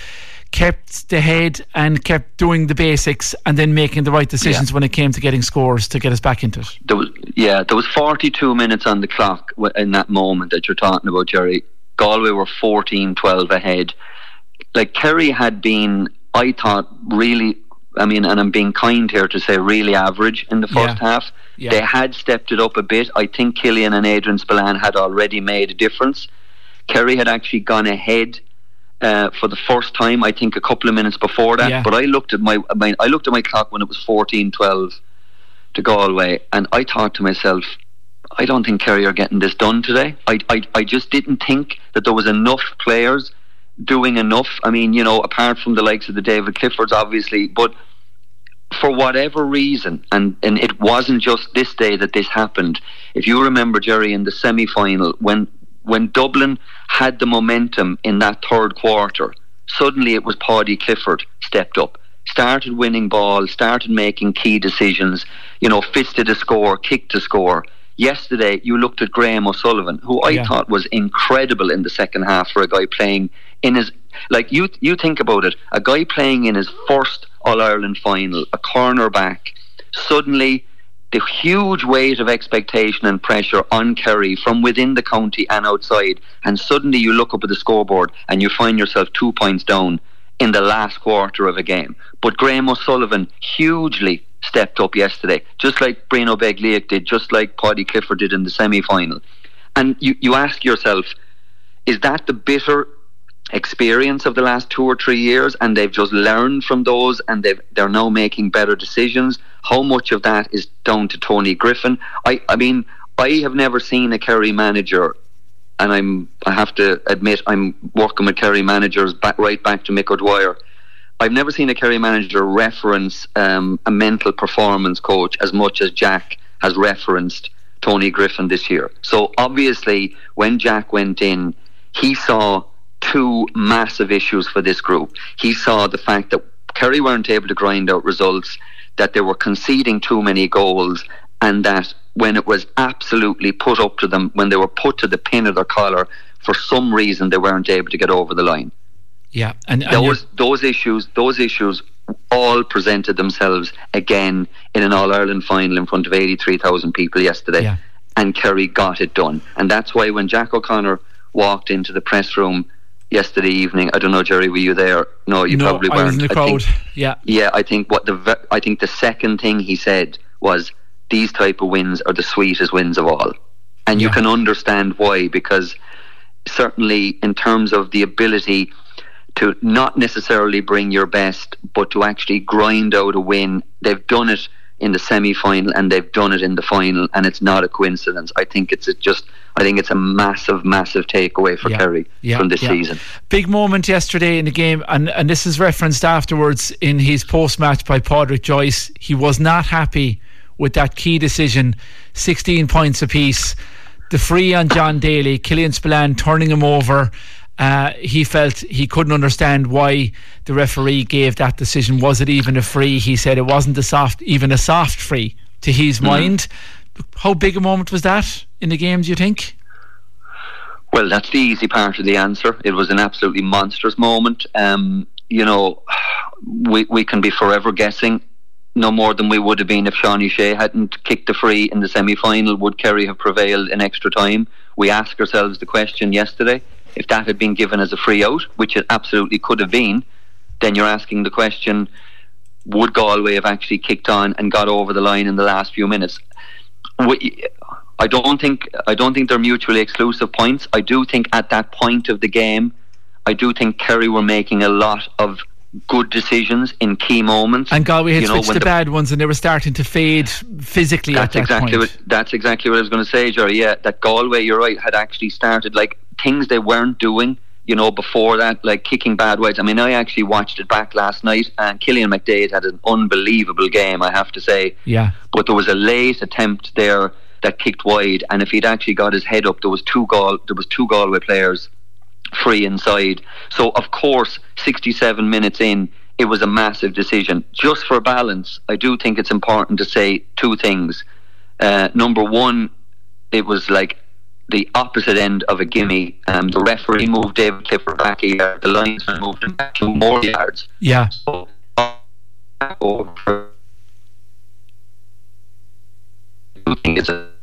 kept the head and kept doing the basics, and then making the right decisions yeah. when it came to getting scores to get us back into it. There was, yeah, there was forty-two minutes on the clock in that moment that you're talking about, Jerry. Galway were fourteen twelve ahead. Like, Kerry had been, I thought, really, I mean, and I'm being kind here to say really average in the first yeah. half. Yeah. They had stepped it up a bit. I think Killian and Adrian Spillane had already made a difference. Kerry had actually gone ahead uh, for the first time, I think, a couple of minutes before that. Yeah. But I looked at my, I mean, I looked at my clock when it was fourteen twelve to Galway, and I thought to myself, I don't think Kerry are getting this done today. I, I, I just didn't think that there was enough players doing enough. I mean, you know, apart from the likes of the David Cliffords, obviously, but for whatever reason, and, and it wasn't just this day that this happened. If you remember, Jerry, in the semi-final, when when Dublin had the momentum in that third quarter, suddenly it was Paddy Clifford stepped up, started winning balls, started making key decisions, you know, fisted a score, kicked a score. Yesterday, you looked at Graham O'Sullivan, who I yeah. thought was incredible in the second half for a guy playing in his... Like, you you think about it, a guy playing in his first All-Ireland final, a cornerback, suddenly the huge weight of expectation and pressure on Kerry from within the county and outside, and suddenly you look up at the scoreboard and you find yourself two points down in the last quarter of a game. But Graham O'Sullivan hugely stepped up yesterday, just like Brino Begliac did, just like Paddy Clifford did in the semi-final. And you, you ask yourself, is that the bitter experience of the last two or three years, and they've just learned from those, and they've, they're now making better decisions? How much of that is down to Tony Griffin? I, I mean, I have never seen a Kerry manager, and I'm I have to admit I'm working with Kerry managers back, right back to Mick O'Dwyer. I've never seen a Kerry manager reference um, a mental performance coach as much as Jack has referenced Tony Griffin this year. So obviously, when Jack went in, he saw two massive issues for this group. He saw the fact that Kerry weren't able to grind out results, that they were conceding too many goals, and that when it was absolutely put up to them, when they were put to the pin of their collar, for some reason they weren't able to get over the line. Yeah, and, and those those issues, those issues, all presented themselves again in an All-Ireland final in front of eighty-three thousand people yesterday, yeah. and Kerry got it done. And that's why when Jack O'Connor walked into the press room yesterday evening, I don't know, Jerry, were you there? No, you no, probably I weren't. was in the I crowd. think, yeah, yeah. I think what the I think the second thing he said was, "These type of wins are the sweetest wins of all," and you yeah. can understand why, because certainly in terms of the ability to not necessarily bring your best, but to actually grind out a win. They've done it in the semi-final and they've done it in the final, and it's not a coincidence. I think it's a just I think it's a massive, massive takeaway for yeah. Kerry yeah. from this yeah. season. Big moment yesterday in the game, and, and this is referenced afterwards in his post-match by Padraig Joyce. He was not happy with that key decision, sixteen points apiece, the free on John Daly, Killian Spillane turning him over. Uh, he felt he couldn't understand why the referee gave that decision. Was it even a free? He said it wasn't a soft, even a soft free to his mm. mind. How big a moment was that in the game, do you think? Well, that's the easy part of the answer. It was an absolutely monstrous moment. Um, you know, we we can be forever guessing, no more than we would have been if Sean O'Shea hadn't kicked the free in the semi-final. Would Kerry have prevailed in extra time? We asked ourselves the question yesterday. If that had been given as a free out, which it absolutely could have been, then you're asking the question, would Galway have actually kicked on and got over the line in the last few minutes? We, I don't think I don't think they're mutually exclusive points. I do think at that point of the game, I do think Kerry were making a lot of good decisions in key moments. And Galway had you know, switched when the, the bad ones, and they were starting to fade physically that's at that exactly point. What, that's exactly what I was going to say, Jerry. Yeah, that Galway, you're right, had actually started like things they weren't doing, you know, before that, like kicking bad wides. I mean, I actually watched it back last night, and Killian McDade had an unbelievable game, I have to say. Yeah. But there was a late attempt there that kicked wide, and if he'd actually got his head up, there was two Gal- there was two Galway players free inside. So of course, sixty-seven minutes in, it was a massive decision. Just for balance, I do think it's important to say two things. Uh, number one, it was like the opposite end of a gimme. Um, the referee moved David Clifford back a yard. The linesman moved him back two more yards. Yeah. So, over. I think it's a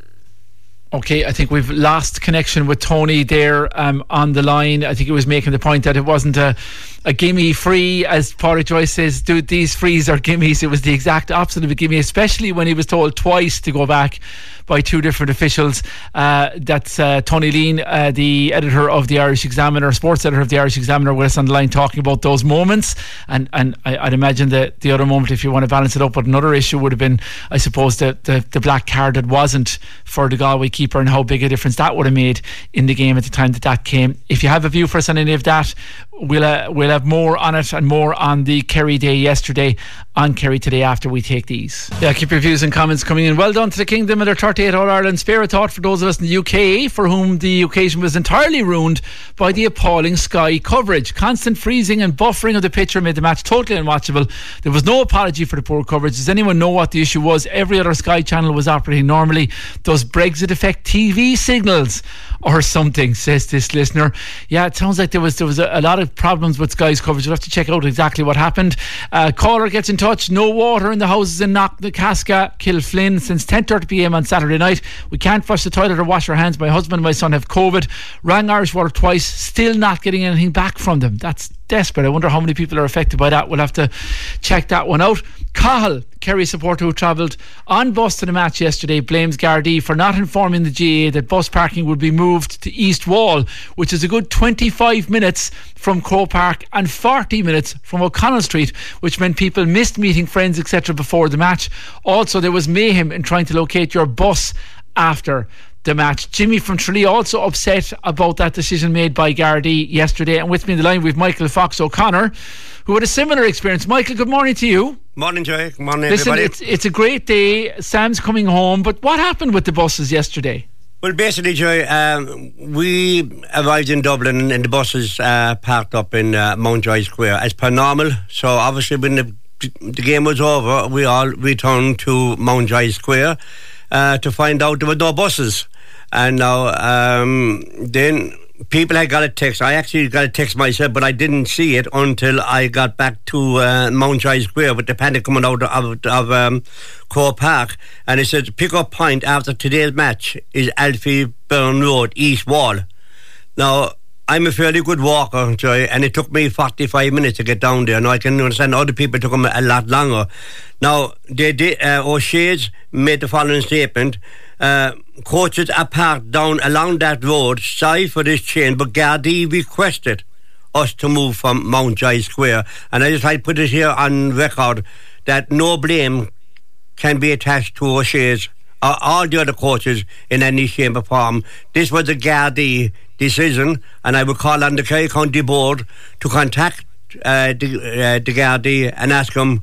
Okay, I think we've lost connection with Tony there um, on the line. I think he was making the point that it wasn't a, a gimme free, as Padraig Joyce says, dude, these frees are gimmies. It was the exact opposite of a gimme, especially when he was told twice to go back by two different officials. Uh, that's uh, Tony Lean, uh, the editor of the Irish Examiner, sports editor of the Irish Examiner, with us on the line talking about those moments. And and I, I'd imagine that the other moment, if you want to balance it up with another issue, would have been, I suppose, the, the, the black card that wasn't for the Galway keeper, and how big a difference that would have made in the game at the time that that came. If you have a view for us on any of that, we'll uh, we'll have more on it and more on the Kerry day yesterday on Kerry Today after we take these. Yeah, keep your views and comments coming in. Well done to the Kingdom and their thirty-eight All-Ireland. Spare a thought for those of us in the U K for whom the occasion was entirely ruined by the appalling Sky coverage. Constant freezing and buffering of the picture made the match totally unwatchable. There was no apology for the poor coverage. Does anyone know what the issue was? Every other Sky channel was operating normally. Does Brexit affect T V signals or something, says this listener. Yeah, it sounds like there was there was a, a lot of problems with Sky's coverage. We'll have to check out exactly what happened. Uh, caller gets in touch. No water in the houses in Knocknacaska, Kilflynn since ten thirty p.m. on Saturday night. We can't flush the toilet or wash our hands. My husband and my son have COVID. Rang Irish Water twice, still not getting anything back from them. That's desperate. I wonder how many people are affected by that. We'll have to check that one out. Cahill, Kerry supporter who travelled on bus to the match yesterday, blames Gardaí for not informing the G A A that bus parking would be moved to East Wall, which is a good twenty-five minutes from Croke Park and forty minutes from O'Connell Street, which meant people missed meeting friends, et cetera before the match. Also, there was mayhem in trying to locate your bus after the match. Jimmy from Tralee also upset about that decision made by Gardaí yesterday. And with me in the line we've Michael Fox O'Connor, who had a similar experience. Michael, good morning to you. Morning, Joy. Good morning, Listen, everybody. it's, it's a great day. Sam's coming home, but what happened with the buses yesterday? Well, basically, Joy, um, we arrived in Dublin and the buses uh, parked up in uh, Mountjoy Square as per normal. So obviously when the, the game was over, we all returned to Mountjoy Square uh, to find out there were no buses. And now um, then people had got a text. I actually got a text myself, but I didn't see it until I got back to uh, Mountjoy Square with the panic coming out of, of um, Croke Park. And it said, pick-up point after today's match is Alfie Byrne Road, East Wall. Now, I'm a fairly good walker, Joy, and it took me forty-five minutes to get down there. Now, I can understand other people took them a lot longer. Now, they did, uh, O'Shea's made the following statement. Uh, coaches are parked down along that road. Sorry for this change, but Gardaí requested us to move from Mountjoy Square. And I just like to put it here on record that no blame can be attached to O'Shea's or all the other coaches in any shape or form. This was a Gardaí decision, and I would call on the Kerry County Board to contact uh, the, uh, the Gardaí and ask them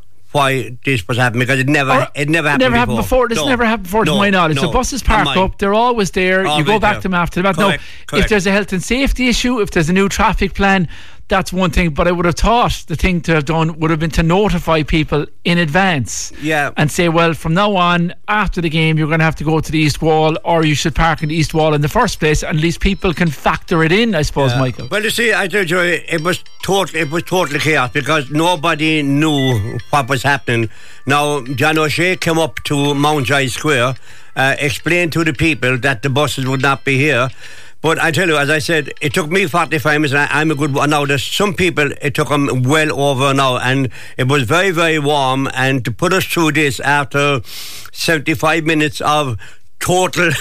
why this was happening, because it never or it never happened never before. happened before. This no. never happened before, no. to my knowledge. No. The buses park up, they're always there. Always you go back there. to them after the match. Now, Correct. if Correct. there's a health and safety issue, if there's a new traffic plan, that's one thing, but I would have thought the thing to have done would have been to notify people in advance, yeah, and say, well, from now on, after the game, you're going to have to go to the East Wall, or you should park in the East Wall in the first place. At least people can factor it in, I suppose, yeah. Michael. Well, you see, I tell you, it was totally, it was totally chaos because nobody knew what was happening. Now, John O'Shea came up to Mountjoy Square, uh, explained to the people that the buses would not be here. But I tell you, as I said, it took me forty-five minutes, and I, I'm a good one. Now, there's some people, it took them well over now, and it was very, very warm. And to put us through this after seventy-five minutes of total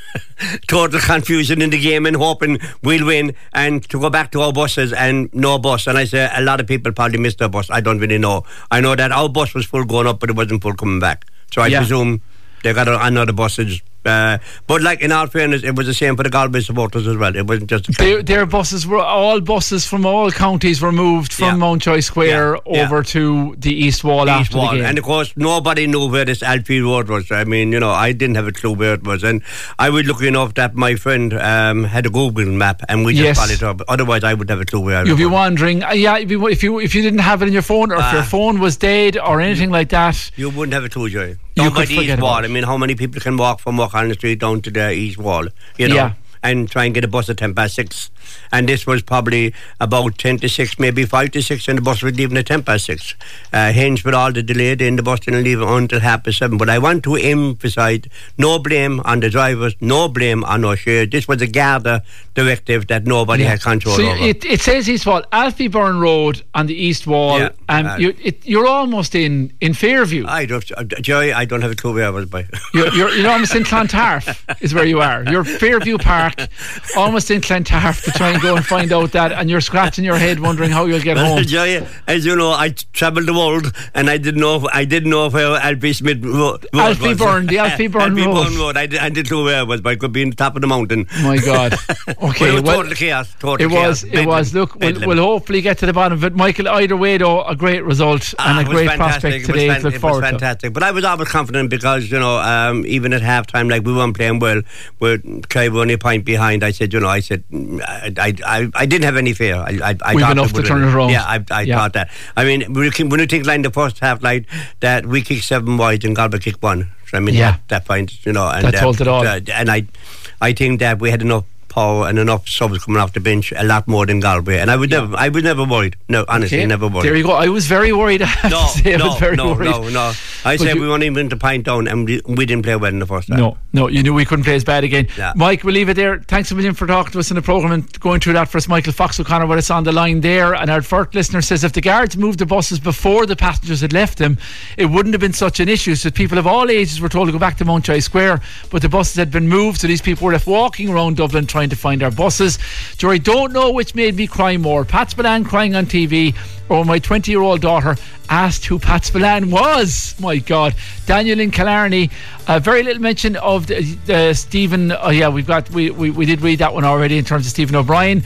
total confusion in the game and hoping we'll win, and to go back to our buses and no bus. And I say a lot of people probably missed their bus. I don't really know. I know that our bus was full going up, but it wasn't full coming back. So I Yeah. presume they got another buses. Uh, but like in all fairness, it was the same for the Galway supporters as well. It wasn't just Their, their buses were all buses from all counties were moved from Yeah. Mountjoy Square Yeah. over to the East Wall East after Wall. the game. And of course, nobody knew where this Alfie Road was. I mean, you know, I didn't have a clue where it was. And I was lucky enough that my friend um, had a Google map and we just Yes. followed it up. Otherwise, I would have a clue where I was. You'll be wondering, uh, yeah, if you, if you if you didn't have it in your phone, or if Ah. your phone was dead, or anything like that, You wouldn't have a clue, Joey. You Down by could the forget East about Wall. it. I mean, how many people can walk from Walk-on Street down to the East Wall, you know, Yeah. and try and get a bus at ten past six. And this was probably about ten to six, maybe five to six, and the bus was leaving at ten past six. Uh, hence, with all the delay, then the bus didn't leave until half past seven. But I want to emphasise, no blame on the drivers, no blame on us here. This was a Garda directive that nobody Yeah. had control so over. it, it says East Wall, Alfie Byrne Road on the East Wall, Yeah. and Uh, you, it, you're almost in, in Fairview. I don't, uh, Joey, I don't have a clue where I was by. You're, you're, you're almost in Clontarf is where you are. You're Fairview Park, almost in Clontarf, to try and go and find out that, and you're scratching your head wondering how you'll get Well, home. Joey, as you know, I travelled the world, and I didn't know. I didn't know where Alfie Smith Ro- Road Alfie was. Byrne, the Alfie Byrne Alfie Road. Byrne Road. I, did, I didn't know where it was, but I could be in the top of the mountain. My God. But Okay, it was well, total chaos. Total it chaos. was. It Bedlam. was. Look, we'll, Bedlam. we'll hopefully get to the bottom of it, Michael. Either way, though, a great result Ah, and it a was great fantastic. prospect It was today fan- to look it was forward to. fantastic. But I was always confident because, you know, um, even at half time, like we weren't playing well, with Clive only a point behind, I said, you know, I said, mm, I, I, I, I didn't have any fear. I, I, I We've thought enough we to would- turn it around. Yeah, I, I Yeah. thought that. I mean, when you, when you think like in the first half, like that we kicked seven wide and Galway kicked one. So I mean, Yeah. that, that point, you know, and That uh, told it all. uh, and I, I think that we had enough power and enough subs coming off the bench, a lot more than Galway, and I would never, I was never worried. No, honestly, Okay. never worried. There you go. I was very worried. I have No, to say. I no, was very no, worried. no, no. I But said you- we weren't even to pint down, and we, we didn't play well in the first half. No, no, you knew we couldn't play as bad again. Yeah. Mike, we'll leave it there. Thanks a million for talking to us in the programme and going through that for us. Michael Fox O'Connor with us on the line there. And our first listener says if the guards moved the buses before the passengers had left them, it wouldn't have been such an issue. So people of all ages were told to go back to Mountjoy Square, but the buses had been moved, so these people were left walking around Dublin trying to find our buses. Jory, don't know which made me cry more, Pat Spillane crying on T V or my twenty year old daughter asked who Pat Spillane was. My God. Daniel in Killarney, uh, very little mention of the, uh, Stephen. Oh yeah, we've got we, we we did read that one already in terms of Stephen O'Brien.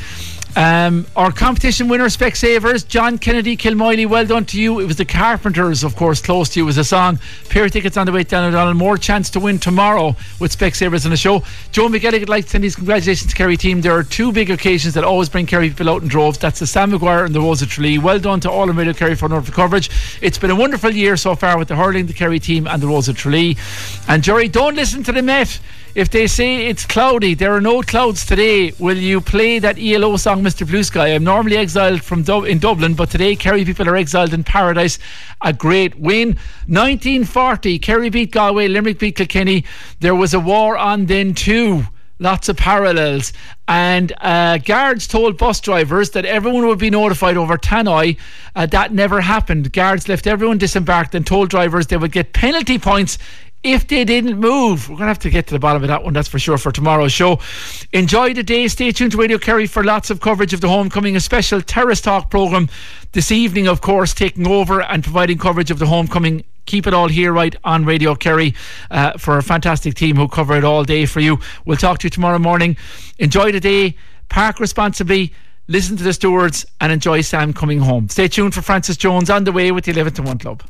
Um, our competition winner, Specsavers, John Kennedy Kilmoyley, well done to you. It was the Carpenters, of course, Close to You was a song. Pair of tickets on the way to Dan O'Donnell. More chance to win tomorrow with Specsavers on the show. Joe McGilligan would like to send his congratulations to Kerry team. There are two big occasions that always bring Kerry people out in droves. That's the Sam Maguire and the Rose of Tralee. Well done to all of Radio Kerry for wonderful coverage. It's been a wonderful year so far with the hurling, the Kerry team and the Rose of Tralee. And Jerry, don't listen to the Met. If they say it's cloudy, there are no clouds today. Will you play that E L O song, Mister Blue Sky? I'm normally exiled from Dub- in Dublin, but today Kerry people are exiled in paradise. A great win. nineteen forty, Kerry beat Galway, Limerick beat Kilkenny. There was a war on then too. Lots of parallels. And uh, guards told bus drivers that everyone would be notified over Tannoy. Uh, that never happened. Guards left everyone disembarked and told drivers they would get penalty points if they didn't move. We're going to have to get to the bottom of that one, that's for sure, for tomorrow's show. Enjoy the day. Stay tuned to Radio Kerry for lots of coverage of the homecoming. A special Terrace Talk programme this evening, of course, taking over and providing coverage of the homecoming. Keep it all here right on Radio Kerry uh, for a fantastic team who cover it all day for you. We'll talk to you tomorrow morning. Enjoy the day. Park responsibly. Listen to the stewards and enjoy Sam coming home. Stay tuned for Francis Jones on the way with the eleven to one Club.